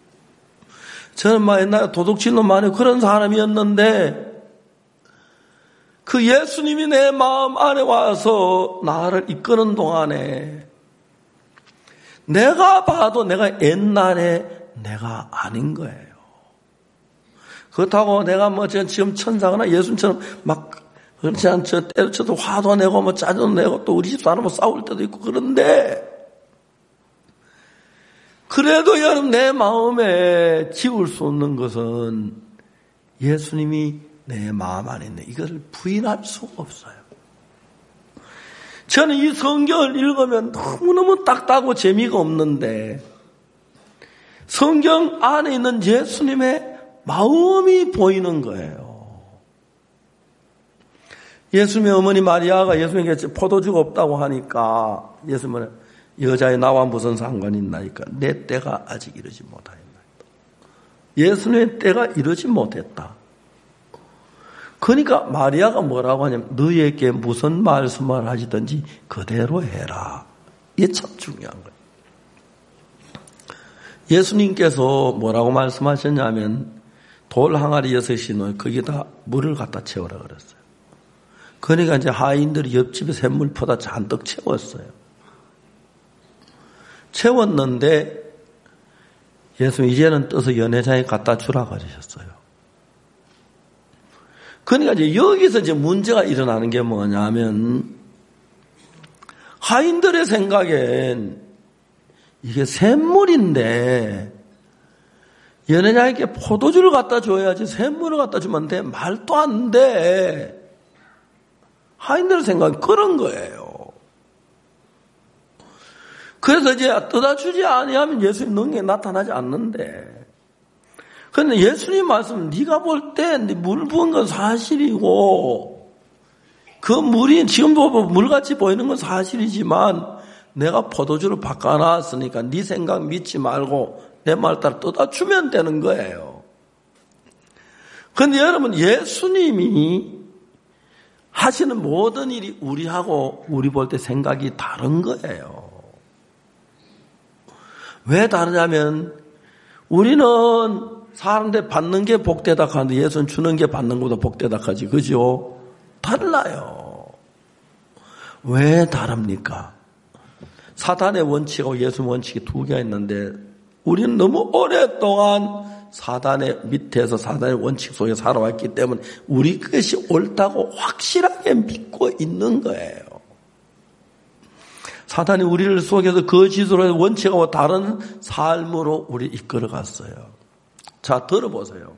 저는 옛날에 도둑질로 많이 그런 사람이었는데 그 예수님이 내 마음 안에 와서 나를 이끄는 동안에 내가 봐도 내가 옛날에 내가 아닌 거예요. 그렇다고 내가 지금 천사거나 예수님처럼 막 그렇지 않죠. 때려쳐도 화도 내고 짜증도 내고 또 우리 집 사람하고 싸울 때도 있고 그런데 그래도 여러분 내 마음에 지울 수 없는 것은 예수님이 내 마음 안에 있는 이걸 부인할 수가 없어요. 저는 이 성경을 읽으면 너무너무 딱딱하고 재미가 없는데 성경 안에 있는 예수님의 마음이 보이는 거예요. 예수님의 어머니 마리아가 예수님께 포도주가 없다고 하니까 예수님은 여자의 나와 무슨 상관이 있나이까? 내 때가 아직 이르지 못하였나이다. 예수님의 때가 이르지 못했다. 그러니까 마리아가 뭐라고 하냐면 너희에게 무슨 말씀을 하시든지 그대로 해라. 이게 참 중요한 거예요. 예수님께서 뭐라고 말씀하셨냐면 돌 항아리 6이 놓여 거기다 물을 갖다 채우라 그랬어요. 그러니까 이제 하인들이 옆집에 샘물 퍼다 잔뜩 채웠어요. 채웠는데 예수님 이제는 떠서 연회장에 갖다 주라 그러셨어요. 그러니까 이제 여기서 이제 문제가 일어나는 게 뭐냐면 하인들의 생각엔 이게 샘물인데 연회장에게 포도주를 갖다 줘야지 샘물을 갖다 주면 돼. 말도 안 돼. 하인들의 생각은 그런 거예요. 그래서 이제 떠다 주지 아니하면 예수님 능력이 나타나지 않는데 그런데 예수님 말씀 네가 볼 때 물 부은 건 사실이고 그 물이 지금도 물같이 보이는 건 사실이지만 내가 포도주를 바꿔놨으니까 네 생각 믿지 말고 내 말 따라 떠다 주면 되는 거예요. 그런데 여러분 예수님이 하시는 모든 일이 우리하고 우리 볼 때 생각이 다른 거예요. 왜 다르냐면 우리는 사람들 받는 게 복되다 하는데 예수는 주는 게 받는 것보다 복되다 하지. 그죠? 달라요. 왜 다릅니까? 사단의 원칙하고 예수의 원칙이 두 개가 있는데 우리는 너무 오랫동안 사단의 밑에서 사단의 원칙 속에 살아왔기 때문에 우리 것이 옳다고 확실하게 믿고 있는 거예요. 사단이 우리를 속여서 거짓으로 원칙하고 다른 삶으로 우리 이끌어갔어요. 자, 들어보세요.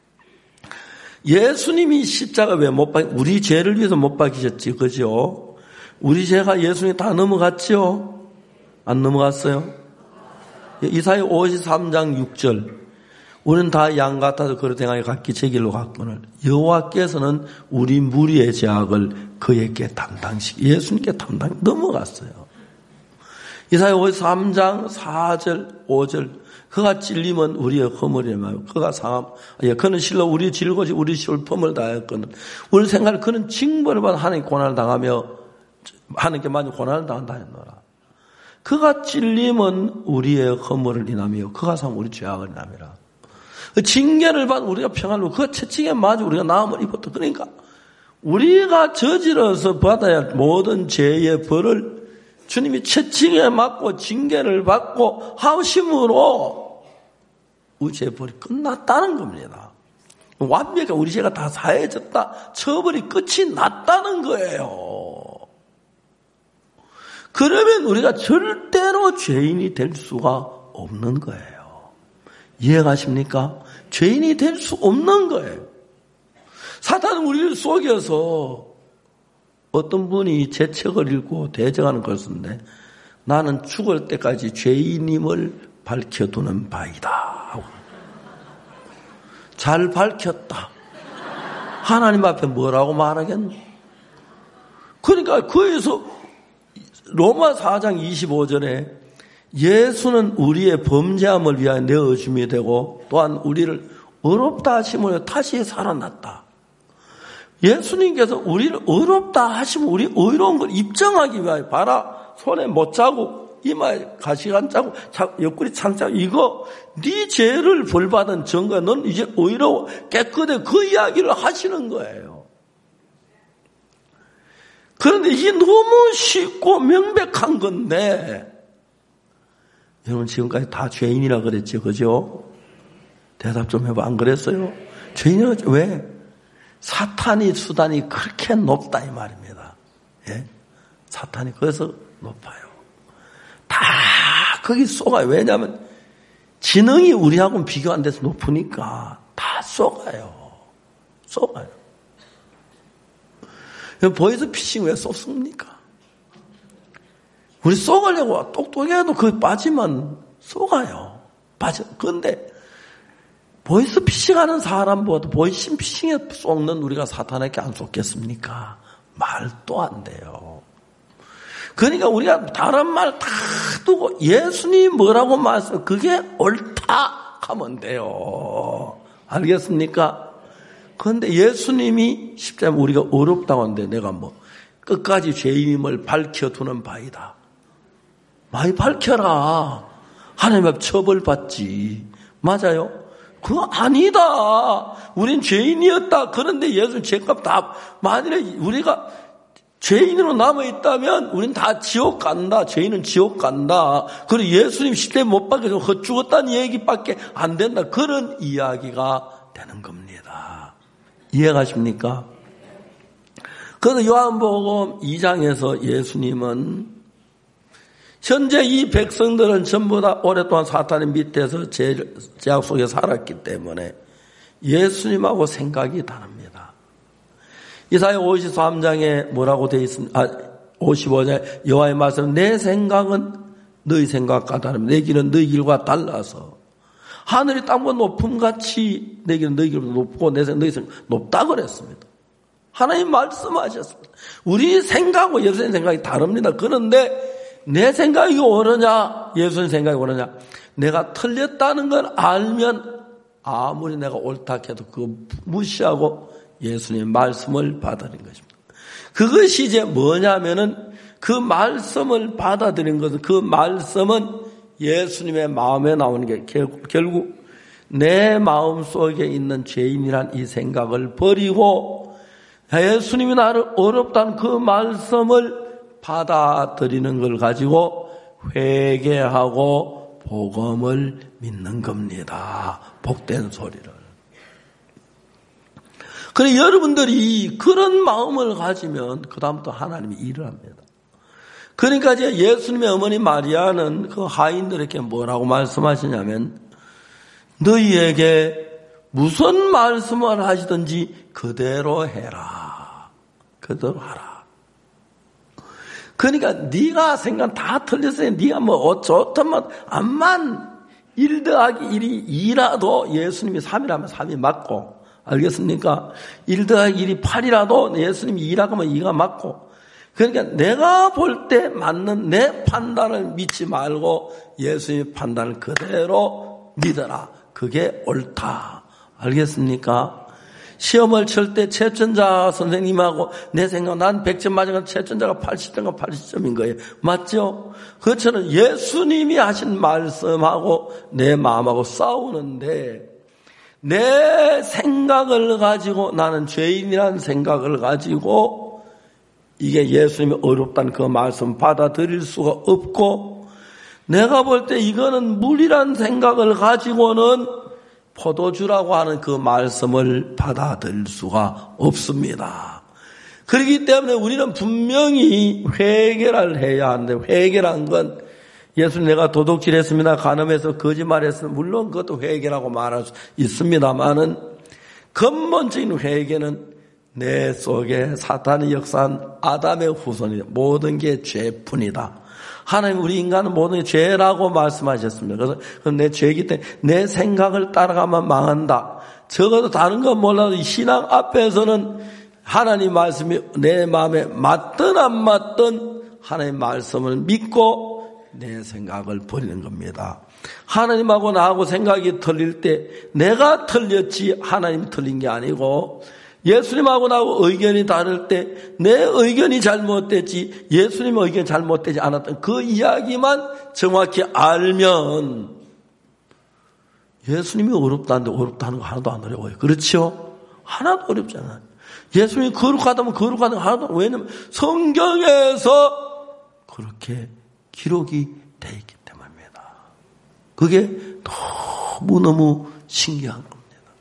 예수님이 십자가 왜 못 박히, 우리 죄를 위해서 못 박히셨지, 그죠? 우리 죄가 예수님이 다 넘어갔죠? 안 넘어갔어요? 이사야 53장 6절. 우리는 다 양 같아서 그릇 행하여 각기 제 길로 갔거늘 여호와께서는 우리 무리의 죄악을 그에게 담당시키 예수님께 담당 넘어갔어요. 이사야 53장 4절 5절 그가 찔림은 우리의 허물이며 그가 상함 그는 실로 우리 질고지 우리 슬픔을 다하였거늘 우리 생각을 그는 징벌을 받아 하나님 고난을 당하며 하나님께 많이 고난을 당한다 했노라. 그가 찔림은 우리의 허물을 인하며 그가 상함 우리 죄악을 인하미라. 징계를 받아 우리가 평안을 그 채찍에 맞아 우리가 나음을 입었다. 그러니까 우리가 저질러서 받아야 할 모든 죄의 벌을 주님이 채찍에 맞고 징계를 받고 하심으로 우리 죄의 벌이 끝났다는 겁니다. 완벽하게 우리 죄가 다 사해졌다. 처벌이 끝이 났다는 거예요. 그러면 우리가 절대로 죄인이 될 수가 없는 거예요. 이해가십니까? 죄인이 될 수 없는 거예요. 사탄은 우리를 속여서 어떤 분이 제 책을 읽고 대적하는 것인데 나는 죽을 때까지 죄인임을 밝혀두는 바이다. 잘 밝혔다. 하나님 앞에 뭐라고 말하겠노? 그러니까 거기서 로마 4장 25절에 예수는 우리의 범죄함을 위하여 내어줌이 되고 또한 우리를 의롭다 하심으로 다시 살아났다. 예수님께서 우리를 의롭다 하시면 우리 의로운 걸 입증하기 위하여 봐라 손에 못 자국 이마에 가시 한 자국 옆구리 찬 자국 이거 네 죄를 벌받은 증거야. 넌 이제 의로워 깨끗해. 그 이야기를 하시는 거예요. 그런데 이게 너무 쉽고 명백한 건데 여러분 지금까지 다 죄인이라 그랬죠. 그죠? 대답 좀 해봐. 안 그랬어요? 죄인이라 왜? 사탄이 수단이 그렇게 높다 이 말입니다. 예? 사탄이 그래서 높아요. 다 거기 속아요. 왜냐하면 지능이 우리하고는 비교 안 돼서 높으니까 다 속아요. 속아요. 보이스 피싱 왜 쏘습니까? 우리 속으려고 똑똑해도 거기 빠지면 속아요. 빠져. 그런데 보이스피싱 하는 사람보다 보이스피싱에 속는 우리가 사탄에게 안 속겠습니까? 말도 안 돼요. 그러니까 우리가 다른 말 다 두고 예수님이 뭐라고 말씀, 그게 옳다 하면 돼요. 알겠습니까? 그런데 예수님이 십자가에 우리가 어렵다고 하는데 내가 뭐 끝까지 죄인임을 밝혀두는 바이다. 많이 밝혀라. 하나님 앞 처벌받지. 맞아요? 그거 아니다. 우린 죄인이었다. 그런데 예수님 죄값 다, 만일에 우리가 죄인으로 남아있다면 우린 다 지옥 간다. 죄인은 지옥 간다. 그리고 예수님 십자가에 못 박혀서 헛죽었다는 얘기밖에 안 된다. 그런 이야기가 되는 겁니다. 이해가십니까? 그래서 요한복음 2장에서 예수님은 현재 이 백성들은 전부 다 오랫동안 사탄의 밑에서 제약 속에 살았기 때문에 예수님하고 생각이 다릅니다. 이사야 53장에 뭐라고 되어 있습니까? 55장에 여호와의 말씀, 내 생각은 너희 생각과 다릅니다. 내 길은 너희 길과 달라서 하늘이 땅보다 높음같이 내 길은 너희 길보다 높고 내 생각은 너희 생각 높다 그랬습니다. 하나님 말씀하셨습니다. 우리 생각하고 예수님 생각이 다릅니다. 그런데 내 생각이 옳으냐 예수님 생각이 옳으냐, 내가 틀렸다는 걸 알면 아무리 내가 옳다 해도 그거 무시하고 예수님의 말씀을 받아들인 것입니다. 그것이 이제 뭐냐면은 그 말씀을 받아들인 것은, 그 말씀은 예수님의 마음에 나오는 게 결국 내 마음속에 있는 죄인이란 이 생각을 버리고 예수님이 나를 어렵다는 그 말씀을 받아들이는 걸 가지고 회개하고 복음을 믿는 겁니다. 복된 소리를. 그래, 여러분들이 그런 마음을 가지면 그다음부터 하나님이 일을 합니다. 그러니까 이제 예수님의 어머니 마리아는 그 하인들에게 뭐라고 말씀하시냐면, 너희에게 무슨 말씀을 하시든지 그대로 해라. 그대로 하라. 그러니까 네가 생각 다 틀렸어요. 네가 뭐 좋다면 암만 1 더하기 1이 2라도 예수님이 3이라면 3이 맞고, 알겠습니까? 1 더하기 1이 8이라도 예수님이 2라고 하면 2가 맞고, 그러니까 내가 볼 때 맞는 내 판단을 믿지 말고 예수님의 판단을 그대로 믿어라. 그게 옳다. 알겠습니까? 시험을 칠 때 채점자 선생님하고 내 생각, 난 100점 맞은 채점자가 80점과 80점인 거예요. 맞죠? 그것처럼 예수님이 하신 말씀하고 내 마음하고 싸우는데, 내 생각을 가지고, 나는 죄인이라는 생각을 가지고 이게 예수님이 어렵다는 그 말씀 받아들일 수가 없고, 내가 볼 때 이거는 물이라는 생각을 가지고는 포도주라고 하는 그 말씀을 받아들일 수가 없습니다. 그렇기 때문에 우리는 분명히 회개를 해야 하는데, 회개란 건 예수님 내가 도둑질했습니다, 간음해서 거짓말했습니다, 물론 그것도 회개라고 말할 수 있습니다만은 근본적인 회개는 내 속에 사탄이 역사한 아담의 후손이다. 모든 게 죄뿐이다. 하나님 우리 인간은 모든 게 죄라고 말씀하셨습니다. 그래서 내 죄이기 때문에 내 생각을 따라가면 망한다. 적어도 다른 건 몰라도 신앙 앞에서는 하나님 말씀이 내 마음에 맞든 안 맞든 하나님 말씀을 믿고 내 생각을 버리는 겁니다. 하나님하고 나하고 생각이 틀릴 때 내가 틀렸지 하나님이 틀린 게 아니고, 예수님하고 나하고 의견이 다를 때 내 의견이 잘못됐지 예수님의 의견이 잘못되지 않았던 그 이야기만 정확히 알면, 예수님이 어렵다는데 어렵다는 거 하나도 안 어려워요. 그렇죠? 하나도 어렵지 않아요. 예수님이 거룩하다면 거룩하다는 거 하나도 어려워요. 왜냐하면 성경에서 그렇게 기록이 돼 있기 때문입니다. 그게 너무너무 신기한 겁니다.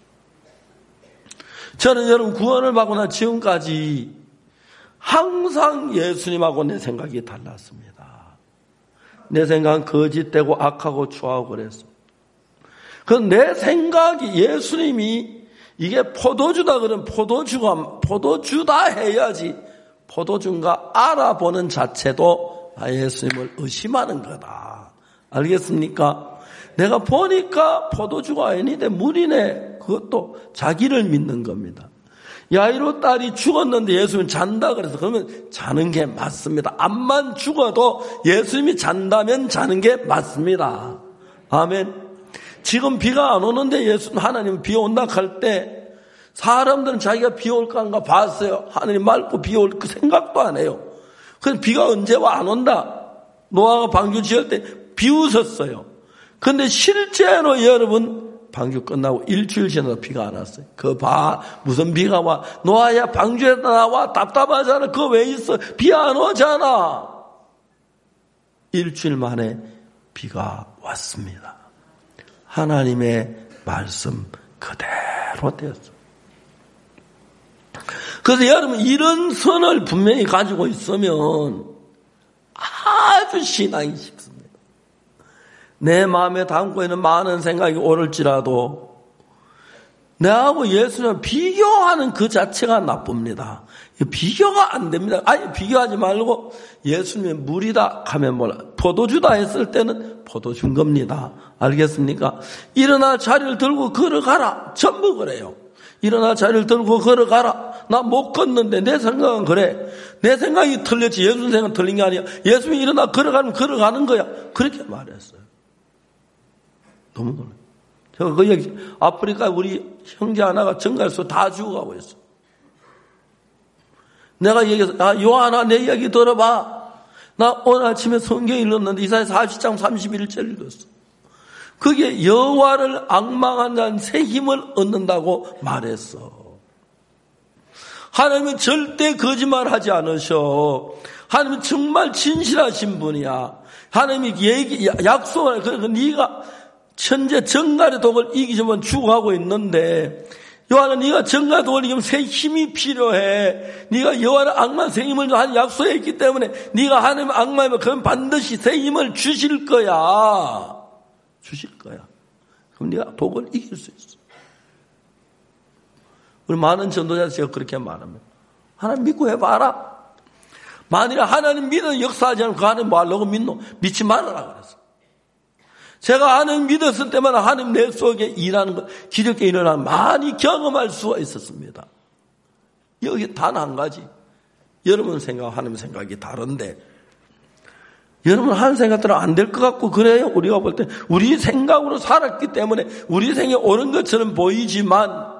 저는 여러분 구원을 받고 난 지금까지 항상 예수님하고 내 생각이 달랐습니다. 내 생각은 거짓되고 악하고 추하고 그랬습니다. 그럼 내 생각이, 예수님이 이게 포도주다 그러면 포도주다 해야지, 포도주인가 알아보는 자체도 예수님을 의심하는 거다. 알겠습니까? 내가 보니까 포도주가 아닌데 물이네. 그것도 자기를 믿는 겁니다. 야이로 딸이 죽었는데 예수님은 잔다 그래서 그러면 자는 게 맞습니다. 암만 죽어도 예수님이 잔다면 자는 게 맞습니다. 아멘. 지금 비가 안 오는데 하나님은 비 온다 할 때 사람들은 자기가 비 올까 한가 봤어요. 하늘이 맑고 비 올 그 생각도 안 해요. 그래서 비가 언제 와 안 온다. 노아가 방주 지을 때 비웃었어요. 그런데 실제로 여러분 방주 끝나고 일주일 지나도 비가 안 왔어요. 무슨 비가 와. 노아야 방주에 나와. 답답하잖아. 그거 왜 있어. 비 안 오잖아. 일주일 만에 비가 왔습니다. 하나님의 말씀 그대로 되었습니다. 그래서 여러분 이런 선을 분명히 가지고 있으면 아주 신앙이 쉽습니다. 내 마음에 담고 있는 많은 생각이 오를지라도 내하고 예수님 비교하는 그 자체가 나쁩니다. 비교가 안 됩니다. 아니 비교하지 말고 예수님의 물이다 하면 몰라. 포도주다 했을 때는 포도주인 겁니다. 알겠습니까? 일어나 자리를 들고 걸어가라. 전부 그래요. 일어나 자리를 들고 걸어가라. 나 못 걷는데 내 생각은 그래. 내 생각이 틀렸지 예수님 생각은 틀린 게 아니야. 예수님이 일어나 걸어가면 걸어가는 거야. 그렇게 말했어요. 너무 놀라요. 제가 그 얘기 아프리카 우리 형제 하나가 정갈수 다 죽어가고 있어. 내가 얘기해서 요한아 내 이야기 들어봐. 나 오늘 아침에 성경 읽었는데 이사야 40장 31절 읽었어. 그게 여호와를 앙망한 자는 새 힘을 얻는다고 말했어. 하나님은 절대 거짓말하지 않으셔. 하나님은 정말 진실하신 분이야. 하나님이 약속을 그러니까 네가 천재 정갈의 독을 이기지만 죽어가고 있는데 요한아 네가 정갈의 독을 이기면 새 힘이 필요해. 네가 여호와를 앙망 새 힘을 한 약속했기 때문에 네가 하나님 앙망하면 그럼 반드시 새 힘을 주실 거야. 주실 거야. 그럼 네가 독을 이길 수 있어. 우리 많은 전도자들 제가 그렇게 말합니다. 하나님 믿고 해봐라. 만일에 하나님 믿어 역사하지 않고 하나님 뭐 하려고 믿지 말아라 그랬어. 제가 하나님 믿었을 때마다 하나님 내 속에 일하는 것, 기적에 일어나는 많이 경험할 수가 있었습니다. 여기 단 한 가지. 여러분 생각과 하나님 생각이 다른데 여러분 하는 생각대로 안 될 것 같고 그래요. 우리가 볼 때 우리 생각으로 살았기 때문에 우리 생각이 옳은 것처럼 보이지만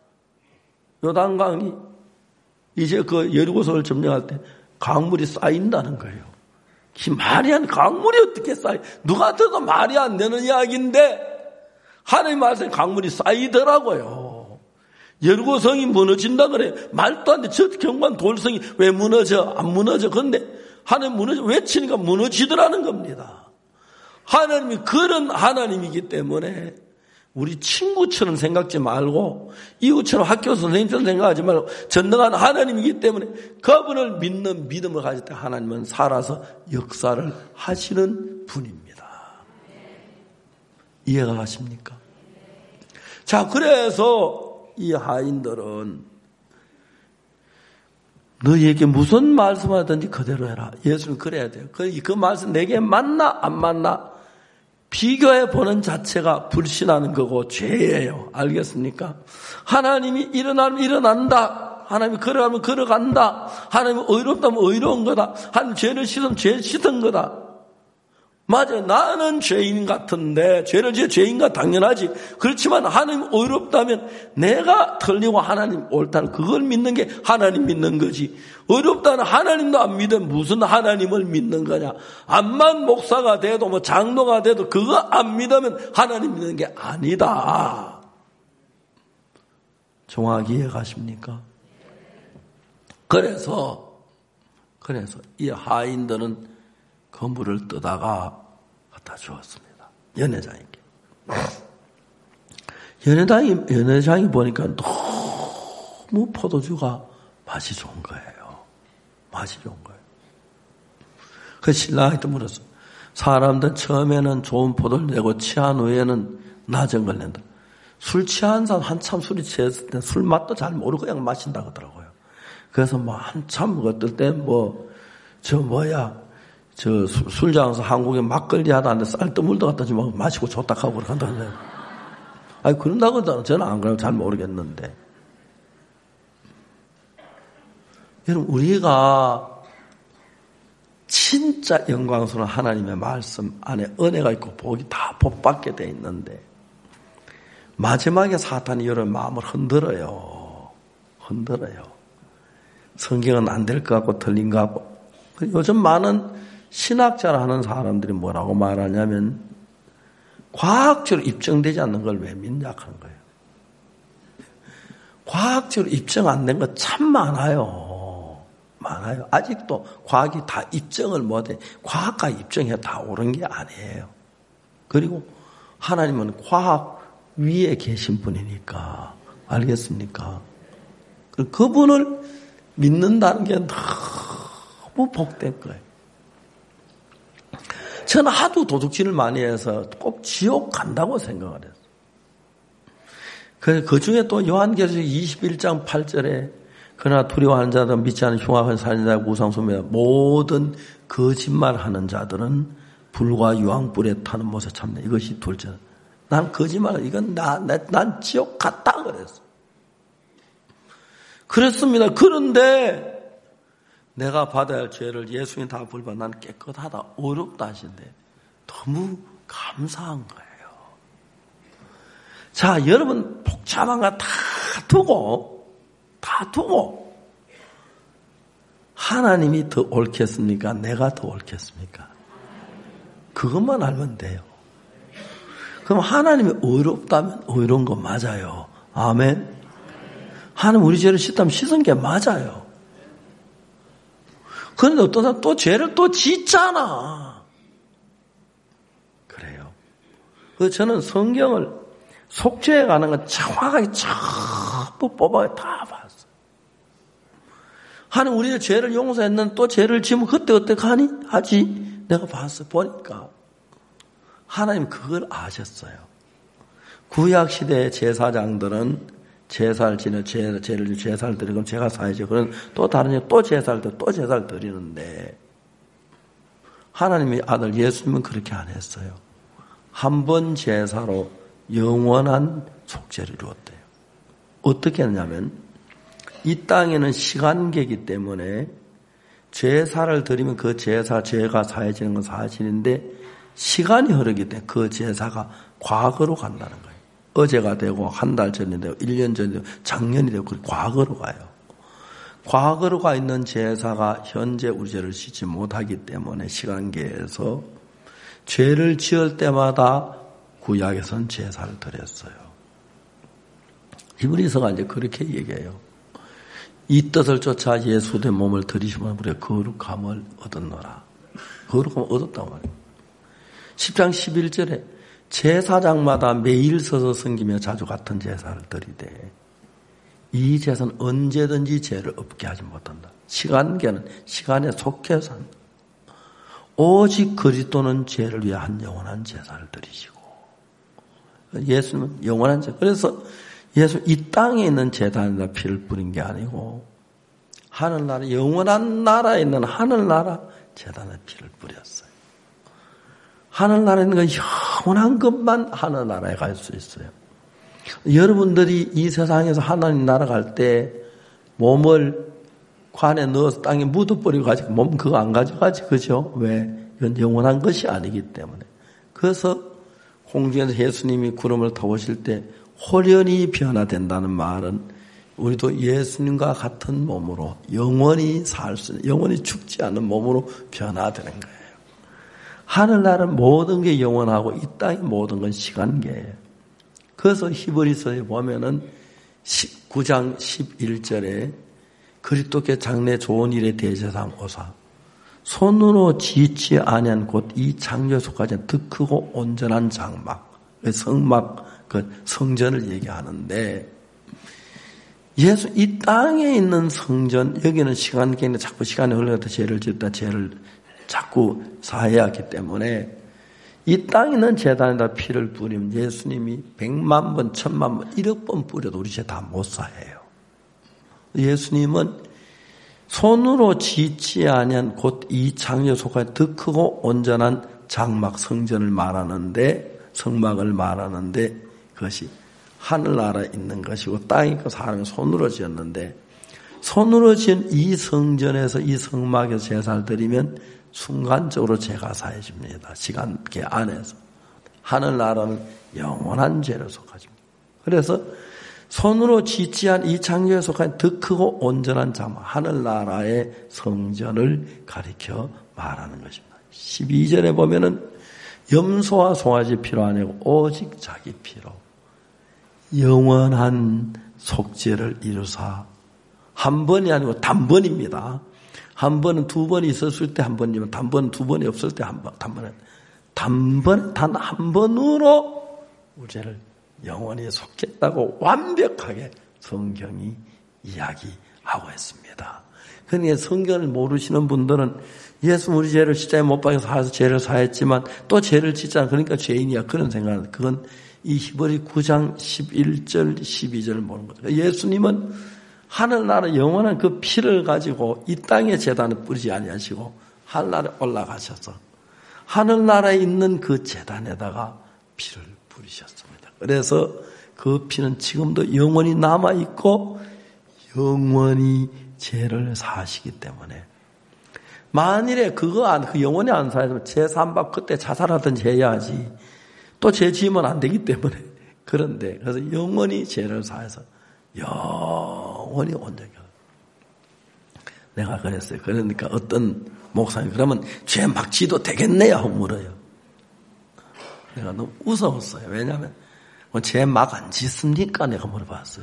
요단강이 이제 그 여리고성을 점령할 때 강물이 쌓인다는 거예요. 말이 안 강물이 어떻게 쌓여? 누가 들어도 말이 안 되는 이야기인데 하나님 말씀에 강물이 쌓이더라고요. 여리고성이 무너진다 그래. 말도 안 돼. 저 경관 돌성이 왜 무너져? 안 무너져. 그런데 하나님 무너져 외치니까 무너지더라는 겁니다. 하나님이 그런 하나님이기 때문에 우리 친구처럼 생각지 말고 이웃처럼 학교 선생님처럼 생각하지 말고 전능한 하나님이기 때문에 그분을 믿는 믿음을 가질 때 하나님은 살아서 역사를 하시는 분입니다. 이해가 가십니까? 자, 그래서 이 하인들은 너희에게 무슨 말씀하든지 그대로 해라. 예수는 그래야 돼요. 그 말씀 내게 맞나 안 맞나 비교해 보는 자체가 불신하는 거고 죄예요. 알겠습니까? 하나님이 일어나면 일어난다. 하나님이 걸어가면 걸어간다. 하나님이 의롭다면 의로운 거다. 하나님 죄를 씻으면 죄 씻은 거다. 맞아요. 나는 죄인 같은데 죄를 지어 죄인가 당연하지. 그렇지만 하나님 의롭다면 내가 틀리고 하나님 옳다는 그걸 믿는 게 하나님 믿는 거지. 의롭다는 하나님도 안 믿으면 무슨 하나님을 믿는 거냐. 암만 목사가 돼도 뭐 장로가 돼도 그거 안 믿으면 하나님 믿는 게 아니다. 정확히 이해가십니까? 그래서 이 하인들은 건물을 뜨다가 갖다 주었습니다. 연회장에게. 연회장이 보니까 너무 포도주가 맛이 좋은 거예요. 맛이 좋은 거예요. 그 신랑한테 물었어요. 사람들 처음에는 좋은 포도를 내고 취한 후에는 낮은 걸 낸다. 술 취한 사람 한참 술이 취했을 때 술 맛도 잘 모르고 그냥 마신다고 하더라고요. 그래서 뭐 한참 어떨 때 술장에서 한국에 막걸리 하다 하는데 쌀뜨물도 갖다 주면 마시고 좋다 하고 그러던데. 아니, 그런다고 저는 안 그래요. 잘 모르겠는데. 여러분, 우리가 진짜 영광스러운 하나님의 말씀 안에 은혜가 있고 복이 다 복받게 돼 있는데 마지막에 사탄이 여러분 마음을 흔들어요. 성경은 안 될 것 같고 틀린 것 같고. 요즘 많은 신학자를 하는 사람들이 뭐라고 말하냐면 과학적으로 입증되지 않는 걸 왜 민작하는 거예요. 과학적으로 입증 안 된 거 참 많아요. 아직도 과학이 다 입증을 못해. 과학과 입증해 다 옳은 게 아니에요. 그리고 하나님은 과학 위에 계신 분이니까. 알겠습니까? 그분을 믿는다는 게 너무 복된 거예요. 저는 하도 도둑질을 많이 해서 꼭 지옥 간다고 생각을 했어요. 그 중에 또 요한계시록 21장 8절에 그러나 두려워하는 자들은 믿지 않는 흉악한 살인자와 우상숭배자 모든 거짓말하는 자들은 불과 유황불에 타는 못에 참네. 이것이 둘째. 난 거짓말, 이건 난 지옥 갔다 그랬어. 그랬습니다. 그런데 내가 받아야 할 죄를 예수님 다 불받아 난 깨끗하다, 어렵다 하신데 너무 감사한 거예요. 자, 여러분 복잡한 거 다 두고 하나님이 더 옳겠습니까? 내가 더 옳겠습니까? 그것만 알면 돼요. 그럼 하나님이 의롭다면 의로운 거 맞아요. 아멘. 하나님 우리 죄를 씻다면 씻은 게 맞아요. 그런데 어떤 사람 또 죄를 또 짓잖아. 그래요. 그래서 저는 성경을 속죄에 관한 건 정확하게 전부 뽑아서 다 봤어요. 하나님 우리의 죄를 용서했는데 또 죄를 지으면 그때 어떻게 하지? 내가 봤어. 보니까 하나님 그걸 아셨어요. 구약시대의 제사장들은 제사를 지내 제사를 드리고 제가 사야죠. 그런 또 다른 또 제사를 드리는데 하나님의 아들 예수님은 그렇게 안 했어요. 한 번 제사로 영원한 속죄를 이루었대요. 어떻게 했냐면 이 땅에는 시간계이기 때문에 제사를 드리면 그 제가 사해지는 건 사실인데 시간이 흐르기 때문에 그 제사가 과거로 간다는 거예요. 어제가 되고 한 달 전이 되고 1년 전이 되고 작년이 되고 과거로 가요. 과거로 가 있는 제사가 현재 우리 죄를 씻지 못하기 때문에 시간계에서 죄를 지을 때마다 구약에서는 제사를 드렸어요. 히브리서가 이제 그렇게 얘기해요. 이 뜻을 쫓아 예수의 몸을 들이시면 우리가 거룩함을 얻었노라. 거룩함을 얻었다고 말해요. 10장 11절에 제사장마다 매일 서서 섬기며 자주 같은 제사를 드리되 이 제사는 언제든지 죄를 없게 하지 못한다. 시간계는 시간에 속해서 한다. 오직 그리스도는 죄를 위해 한 영원한 제사를 드리시고 예수님은 영원한 제사. 그래서 예수 이 땅에 있는 제단에다 피를 뿌린 게 아니고 하늘나라 영원한 나라에 있는 하늘나라 제단에 피를 뿌렸어요. 하늘나라에 있는 건 영원한 것만 하늘나라에 갈 수 있어요. 여러분들이 이 세상에서 하나님 나라 갈 때 몸을 관에 넣어서 땅에 묻어버리고 가지고 몸 그거 안 가져가지, 그죠? 왜? 이건 영원한 것이 아니기 때문에. 그래서 공중에서 예수님이 구름을 타오실 때 홀연히 변화된다는 말은 우리도 예수님과 같은 몸으로 영원히 살 수 있는, 영원히 죽지 않는 몸으로 변화되는 거예요. 하늘나라는 모든 게 영원하고 이 땅의 모든 건 시간계예요. 그래서 히브리서에 보면은 9장 11절에 그리스도께 장래 좋은 일에 대제사장 오사 손으로 짓지 아니한 곧 이 창조에 속하지 더 크고 온전한 장막, 성막, 그 성전을 얘기하는데 예수 이 땅에 있는 성전, 여기는 시간계인데 자꾸 시간이 흘러가다 죄를 짓다 죄를 자꾸 사해야 하기 때문에 이 땅에 있는 제단에다 피를 뿌리면 예수님이 100만 번, 1000만 번, 1억 번 뿌려도 우리 죄 다 못 사해요. 예수님은 손으로 짓지 아니한 곧 이 창조에 속하여 더 크고 온전한 장막 성전을 말하는데, 성막을 말하는데, 그것이 하늘나라에 있는 것이고 땅에 있고 사람이 손으로 지었는데, 손으로 지은 이 성전에서, 이 성막에서 제사를 드리면 순간적으로 죄가 사해집니다. 시간계 안에서. 하늘나라는 영원한 죄를 속하십니다. 그래서 손으로 짓지한 이 창조에 속한 더 크고 온전한 장막, 하늘나라의 성전을 가리켜 말하는 것입니다. 12절에 보면은 염소와 송아지 피로 아니고 오직 자기 피로 영원한 속죄를 이루사, 한 번이 아니고 단번입니다. 한 번은 두 번이 있었을 때 한 번이면 단번은 두 번이 없을 때 한 번, 단번, 단 한 번으로 우리를 영원히 속겠다고 완벽하게 성경이 이야기하고 있습니다. 그러니까 성경을 모르시는 분들은 예수 우리 죄를 십자가에 못 박아서 죄를 사했지만 또 죄를 짓잖아. 그러니까 죄인이야. 그런 생각은, 그건 이 히브리 9장 11절 12절을 모르는 거죠. 예수님은 하늘나라 영원한 그 피를 가지고 이 땅에 제단을 뿌리지 아니하시고 하늘나라에 올라가셔서 하늘나라에 있는 그 제단에다가 피를 뿌리셨습니다. 그래서 그 피는 지금도 영원히 남아있고 영원히 죄를 사하시기 때문에, 만일에 그 영원히 안 사하면 제3박 그때 자살하든지 해야지, 또 죄 지으면 안 되기 때문에. 그런데 그래서 영원히 죄를 사해서 영원히 온전히. 내가 그랬어요. 그러니까 어떤 목사님, 그러면 죄 막 지도 되겠네요 하고 물어요. 내가 너무 무서웠어요. 왜냐하면 죄 막 안 짓습니까? 내가 물어봤어요.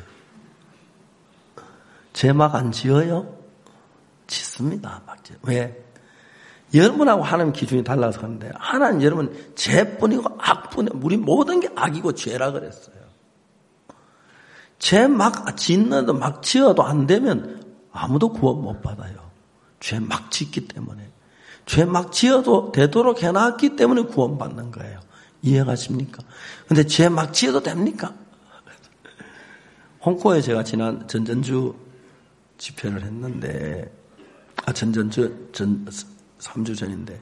죄 막 안 지어요? 짓습니다. 막 지어요. 왜? 여러분하고 하나님 기준이 달라서 하는데, 하나님 여러분 죄뿐이고 악뿐이고 우리 모든 게 악이고 죄라 그랬어요. 죄 막 짓는데 막 지어도 안 되면 아무도 구원 못 받아요. 죄 막 짓기 때문에. 죄 막 지어도 되도록 해놨기 때문에 구원 받는 거예요. 이해가십니까? 근데 죄 막 지어도 됩니까? 홍콩에 제가 지난 전전주 집회를 했는데, 3주 전인데,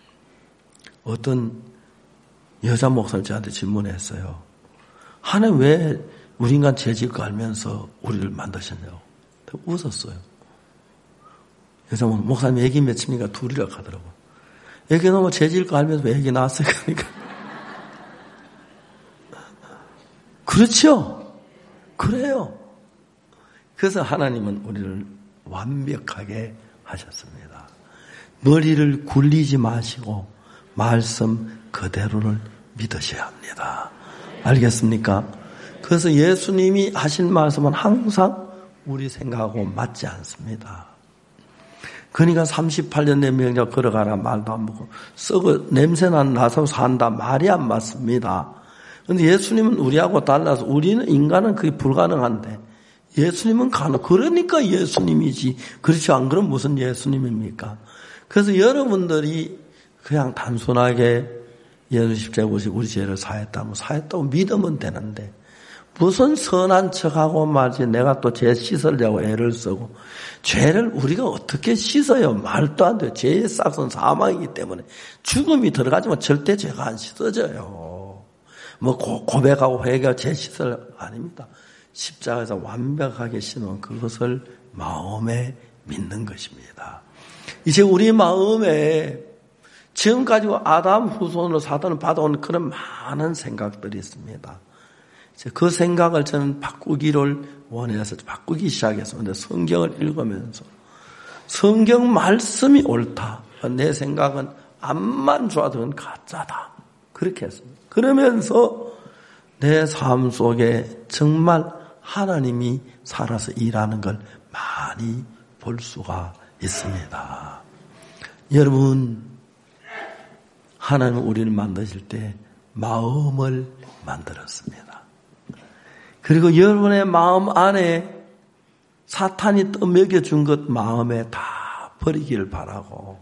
어떤 여자 목사님 저한테 질문했어요. 하나님 왜 우리 인간 죄 지을 거 알면서 우리를 만드셨냐고. 웃었어요. 여자 목사님 애기 몇입니까? 둘이라고 하더라고요. 애기 너무 죄 지을 거 알면서 왜 애기 낳았어요? 그러니까. 그렇죠? 그래요. 그래서 하나님은 우리를 완벽하게 하셨습니다. 머리를 굴리지 마시고 말씀 그대로를 믿으셔야 합니다. 알겠습니까? 그래서 예수님이 하신 말씀은 항상 우리 생각하고 맞지 않습니다. 그러니까 38년 내 명작 걸어가라 말도 안 먹고 썩어 냄새나는 나서 산다 말이 안 맞습니다. 그런데 예수님은 우리하고 달라서, 우리는 인간은 그게 불가능한데 예수님은 가능. 그러니까 예수님이지. 그렇지 안 그러면 무슨 예수님입니까? 그래서 여러분들이 그냥 단순하게 예수 십자가에 오시고 우리 죄를 사했다고 믿으면 되는데, 무슨 선한 척하고 말지 내가 또 죄 씻으려고 애를 쓰고, 죄를 우리가 어떻게 씻어요? 말도 안 돼요. 죄의 싹은 사망이기 때문에 죽음이 들어가지만 절대 죄가 안 씻어져요. 뭐 고백하고 회개하고 죄 씻을 아닙니다. 십자가에서 완벽하게 신은 그것을 마음에 믿는 것입니다. 이제 우리 마음에 지금까지 아담 후손으로 사단을 받아온 그런 많은 생각들이 있습니다. 그 생각을 저는 바꾸기를 원해서 바꾸기 시작했습니다. 성경을 읽으면서 성경 말씀이 옳다. 내 생각은 암만 좋아도 그건 가짜다. 그렇게 했습니다. 그러면서 내 삶 속에 정말 하나님이 살아서 일하는 걸 많이 볼 수가 있습니다. 여러분, 하나님은 우리를 만드실 때 마음을 만들었습니다. 그리고 여러분의 마음 안에 사탄이 떠먹여준 것 마음에 다 버리기를 바라고,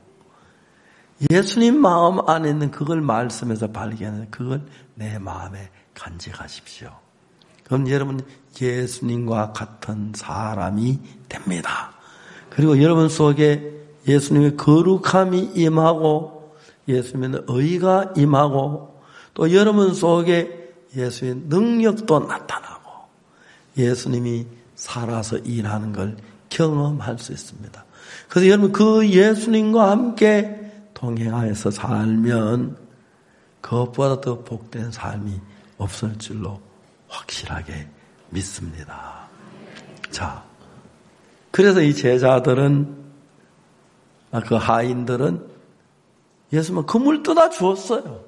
예수님 마음 안에 있는 그걸 말씀에서 발견해서 그걸 내 마음에 간직하십시오. 그럼 여러분 예수님과 같은 사람이 됩니다. 그리고 여러분 속에 예수님의 거룩함이 임하고 예수님의 의가 임하고 또 여러분 속에 예수의 능력도 나타나고 예수님이 살아서 일하는 걸 경험할 수 있습니다. 그래서 여러분 그 예수님과 함께 동행하여서 살면 그것보다 더 복된 삶이 없을 줄로 확실하게 믿습니다. 자, 그래서 이 제자들은 그 하인들은 예수님은 그물 떠다 주었어요.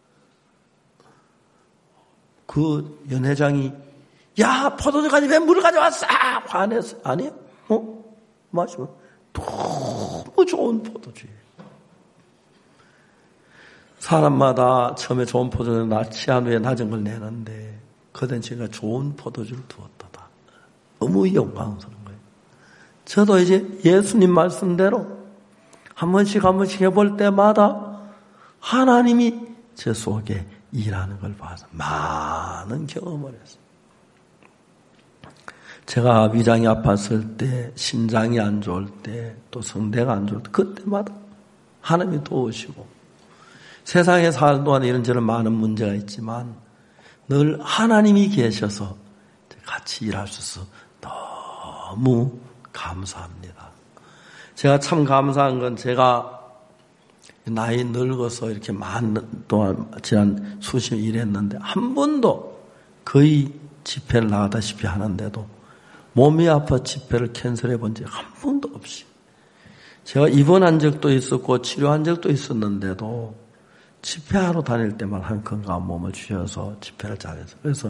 그 연회장이 야 포도주 가지고 왜 물을 가져왔어? 화냈어요. 아니요. 마시면 너무 좋은 포도주예요. 사람마다 처음에 좋은 포도주는 취한 후에 낮은 걸 내는데 그땐 제가 좋은 포도주를 두었다. 너무 영광스러운 거예요. 저도 이제 예수님 말씀대로 한 번씩 해볼 때마다 하나님이 제 속에 일하는 걸 봐서 많은 경험을 했어요. 제가 위장이 아팠을 때, 심장이 안 좋을 때, 또 성대가 안 좋을 때 그때마다 하나님이 도우시고 세상에 사는 동안 이런저런 많은 문제가 있지만 늘 하나님이 계셔서 같이 일할 수 있어서 너무 감사합니다. 제가 참 감사한 건 제가 나이 늙어서 이렇게 많은 동안 지난 수십 년 일했는데 한 번도 거의 집회를 나가다시피 하는데도 몸이 아파 집회를 캔슬해 본 적이 한 번도 없이 제가 입원한 적도 있었고 치료한 적도 있었는데도 집회하러 다닐 때만 한 건강한 몸을 주셔서 집회를 잘해서 그래서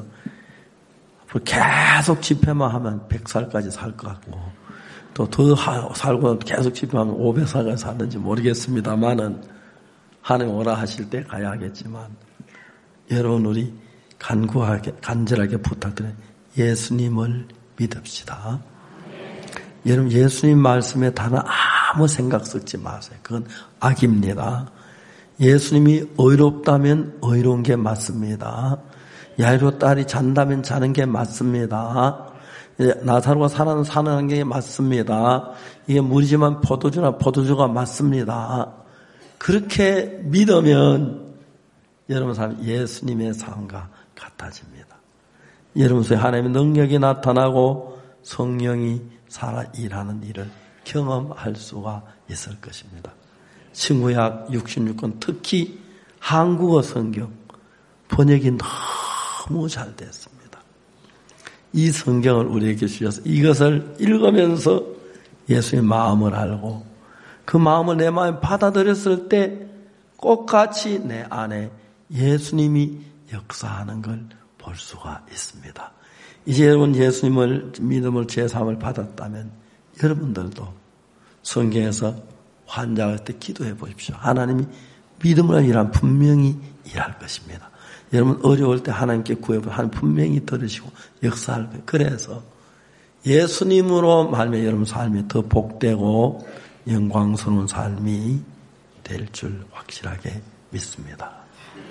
계속 집회만 하면 100살까지 살 것 같고 또 더 살고 계속 집회하면 500살까지 살는지 모르겠습니다만은 하나님 오라 하실 때 가야 하겠지만 여러분 우리 간절하게 부탁드려요. 예수님을 믿읍시다. 여러분 예수님 말씀에 다른 아무 생각 섞지 마세요. 그건 악입니다. 예수님이 의롭다면 의로운 게 맞습니다. 야이로 딸이 잔다면 자는 게 맞습니다. 나사로가 사는 게 맞습니다. 이게 물이지만 포도주가 맞습니다. 그렇게 믿으면 여러분 삶 예수님의 삶과 같아집니다. 여러분 속에 하나님의 능력이 나타나고 성령이 살아 일하는 일을 경험할 수가 있을 것입니다. 신구약 66권 특히 한국어 성경 번역이 너무 잘 됐습니다. 이 성경을 우리에게 주셔서 이것을 읽으면서 예수의 마음을 알고 그 마음을 내 마음에 받아들였을 때 꼭 같이 내 안에 예수님이 역사하는 걸 볼 수가 있습니다. 이제 여러분 예수님을 믿음을 제3을 받았다면 여러분들도 성경에서 환자할 때 기도해 보십시오. 하나님이 믿음으로 일하면 분명히 일할 것입니다. 여러분 어려울 때 하나님께 구해보면 하나님 분명히 들으시고 역사할 거예요. 그래서 예수님으로 말미암아 여러분 삶이 더 복되고 영광스러운 삶이 될 줄 확실하게 믿습니다.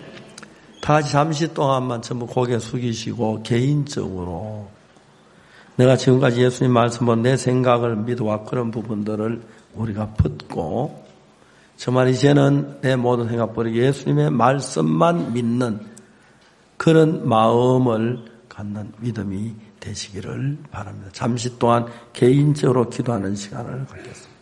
다 같이 잠시 동안만 전부 고개 숙이시고 개인적으로 내가 지금까지 예수님 말씀은 내 생각을 믿어와 그런 부분들을 우리가 붙고 정말 이제는 내 모든 생각 버리고 예수님의 말씀만 믿는 그런 마음을 갖는 믿음이 되시기를 바랍니다. 잠시 동안 개인적으로 기도하는 시간을 갖겠습니다.